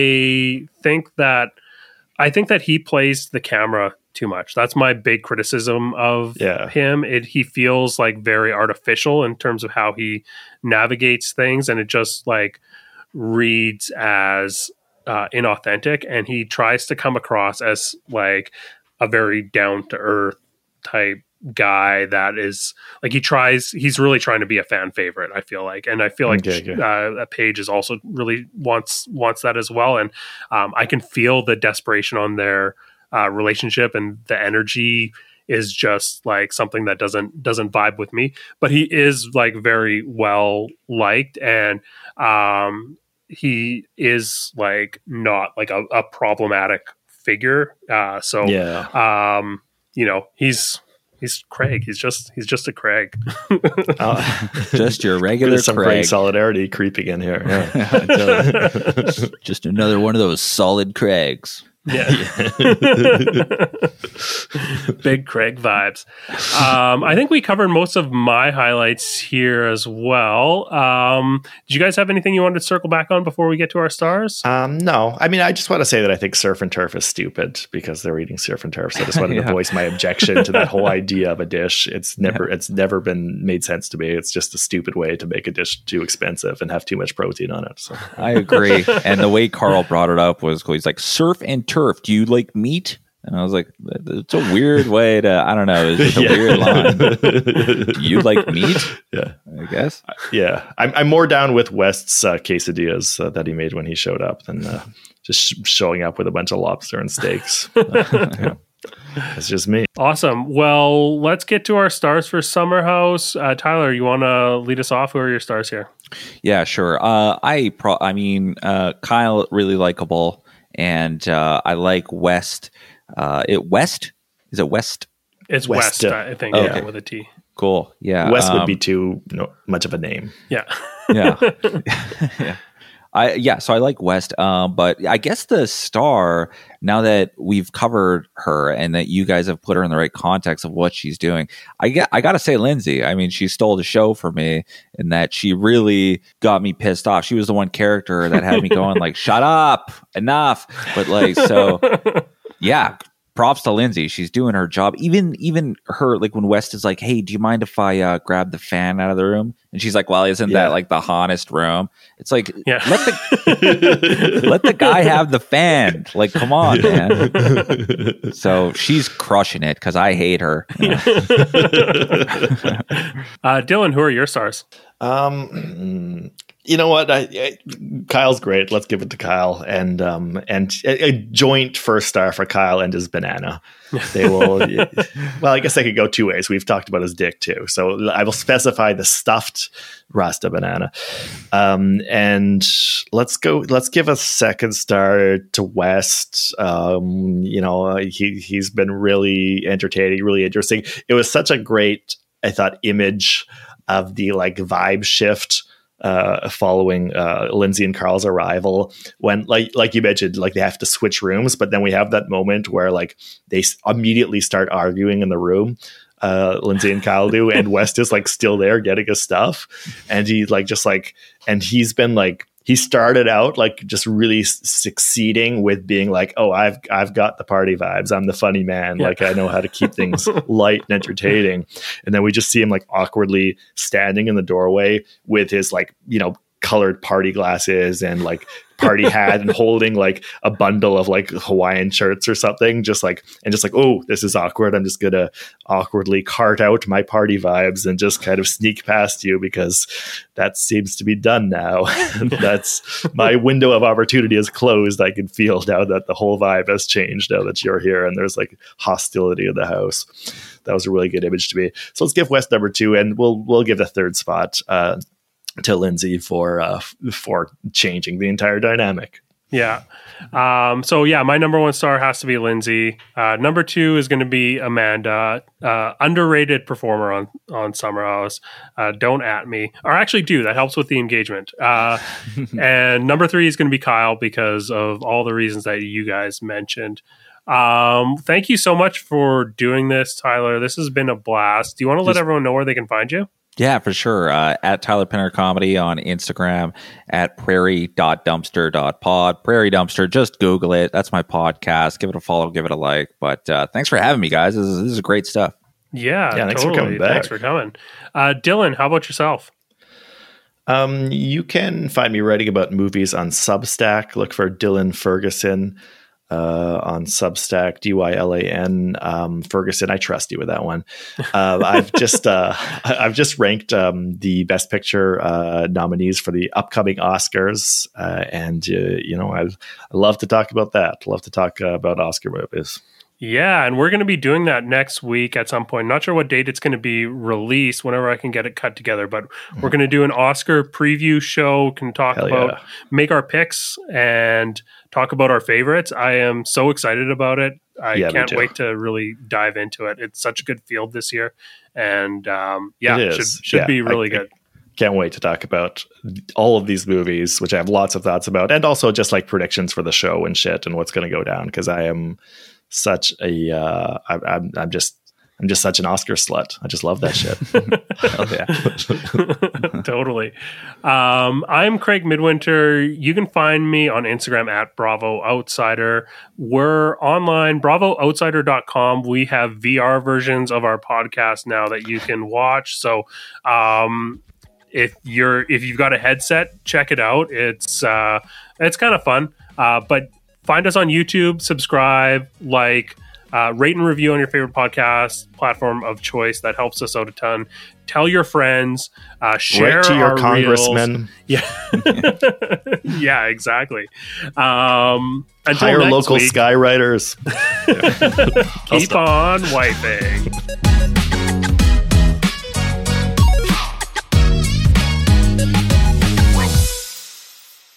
I think that I think that he plays the camera too much. That's my big criticism of Yeah. him. It he feels like very artificial in terms of how he navigates things, and it just like reads as uh, inauthentic, and he tries to come across as like a very down to earth type guy that is like he tries he's really trying to be a fan favorite, I feel like. And I feel like Okay, okay. uh, Paige is also really wants wants that as well. And um, I can feel the desperation on their uh, relationship, and the energy is just like something that doesn't doesn't vibe with me. But he is like very well liked, and um he is like not like a, a problematic figure. Uh, so, Yeah. um, you know, he's, he's Craig. He's just, he's just a Craig. Uh, Just your regular There's some great Craig. solidarity creeping in here. Yeah. Totally. Just another one of those solid Craigs. Yeah. Big Craig vibes. Um, I think we covered most of my highlights here as well. Um, did you guys have anything you wanted to circle back on before we get to our stars? Um, no, I mean, I just want to say that I think Surf and Turf is stupid because they're eating surf and turf. So I just wanted Yeah. to voice my objection to that whole idea of a dish. It's never, it's never been made sense to me. It's just a stupid way to make a dish too expensive and have too much protein on it. So I agree. And the way Carl brought it up was cool. He's like, surf and turf. Do you like meat? And I was like, it's a weird way to, I don't know. It's just a Yeah. weird line. Do you like meat? Yeah. I guess. Yeah, I'm, I'm more down with West's uh, quesadillas uh, that he made when he showed up than uh, just sh- showing up with a bunch of lobster and steaks. Uh, yeah. That's just me. Awesome. Well, let's get to our stars for Summer House. Uh, Tyler, you want to lead us off? Who are your stars here? Yeah, sure. Uh, I pro- I mean, uh, Kyle, really likable. And uh, I like West. Uh, it West? Is it West? It's West, West, uh, I think, oh, yeah, okay. with a T. Cool. Yeah. West would um, be too no, much of a name. Yeah. yeah. yeah. I yeah, so I like West, um, but I guess the star, now that we've covered her and that you guys have put her in the right context of what she's doing, I get I gotta say Lindsay. I mean, she stole the show for me in that she really got me pissed off. She was the one character that had me going like, shut up, enough. But like, so yeah, props to Lindsay. She's doing her job. Even even her, like when West is like, hey, do you mind if I uh, grab the fan out of the room? And she's like, well, isn't yeah. that like the hottest room? It's like, yeah. let the let the guy have the fan. Like, come on, man. So she's crushing it because I hate her. uh, Dylan, who are your stars? Um, you know what? I, I, Kyle's great. Let's give it to Kyle, and um, and a, a joint first star for Kyle and his banana. They will. Well, I guess I could go two ways. We've talked about his dick too, so I will specify the stuffed Rasta banana. Um, and let's go. Let's give a second star to West. Um, you know, he he's been really entertaining, really interesting. It was such a great, I thought, image of the like vibe shift uh, following uh, Lindsay and Carl's arrival, when like like you mentioned, like they have to switch rooms, but then we have that moment where like they s- immediately start arguing in the room. Uh, Lindsay and Kyle do, and West is like still there getting his stuff, and he like just like, and he's been like. He started out like just really s- succeeding with being like, oh, I've I've got the party vibes. I'm the funny man. Yeah. Like I know how to keep things light and entertaining. And then we just see him like awkwardly standing in the doorway with his like, you know, colored party glasses and like party hat and holding like a bundle of like Hawaiian shirts or something, just like, and just like, oh, this is awkward. I'm just going to awkwardly cart out my party vibes and just kind of sneak past you because that seems to be done now. That's my window of opportunity is closed. I can feel now that the whole vibe has changed now that you're here and there's like hostility in the house. That was a really good image to me. So let's give West number two, and we'll, we'll give the third spot, uh, to Lindsay for uh, for changing the entire dynamic. Yeah. Um, so yeah, my number one star has to be Lindsay. Uh, number two is going to be Amanda, uh, underrated performer on on Summer House. Uh, don't at me, or actually do. That helps with the engagement. Uh, and number three is going to be Kyle because of all the reasons that you guys mentioned. Um, thank you so much for doing this, Tyler. This has been a blast. Do you want to let Just- everyone know where they can find you? Yeah, for sure. Uh, at Tyler Penner Comedy on Instagram, at prairie dot dumpster dot pod. Prairie Dumpster, just Google it. That's my podcast. Give it a follow, give it a like. But uh, thanks for having me, guys. This is, this is great stuff. Yeah, yeah thanks totally. for coming back. Thanks for coming. Uh, Dylan, how about yourself? Um, you can find me writing about movies on Substack. Look for Dylan Ferguson. Uh, on Substack, D Y L A N um, Ferguson. I trust you with that one. Uh, I've just uh, I've just ranked um, the Best Picture uh, nominees for the upcoming Oscars, uh, and uh, you know I, I love to talk about that. Love to talk uh, about Oscar movies. Yeah, and we're going to be doing that next week at some point. Not sure what date it's going to be released, whenever I can get it cut together, but we're going to do an Oscar preview show, can talk Hell about, yeah. make our picks and talk about our favorites. I am so excited about it. I yeah, can't wait to really dive into it. It's such a good field this year. And um, yeah, it should, should yeah, be really I, good. I can't wait to talk about all of these movies, which I have lots of thoughts about, and also just like predictions for the show and shit and what's going to go down, because I am such a uh I, I'm I'm just I'm just such an Oscar slut. I just love that shit. Hell yeah. Totally. Um, I'm Craig Midwinter. You can find me on Instagram at Bravo Outsider. We're online, bravo outsider dot com. We have V R versions of our podcast now that you can watch. So um if you're if you've got a headset, check it out. It's uh it's kind of fun. Uh but find us on YouTube, subscribe, like, uh, rate and review on your favorite podcast platform of choice. That helps us out a ton. Tell your friends, uh, share Write to your our congressman. Reels. Yeah, yeah, exactly. Um, until Hire next local week, skywriters. keep on wiping.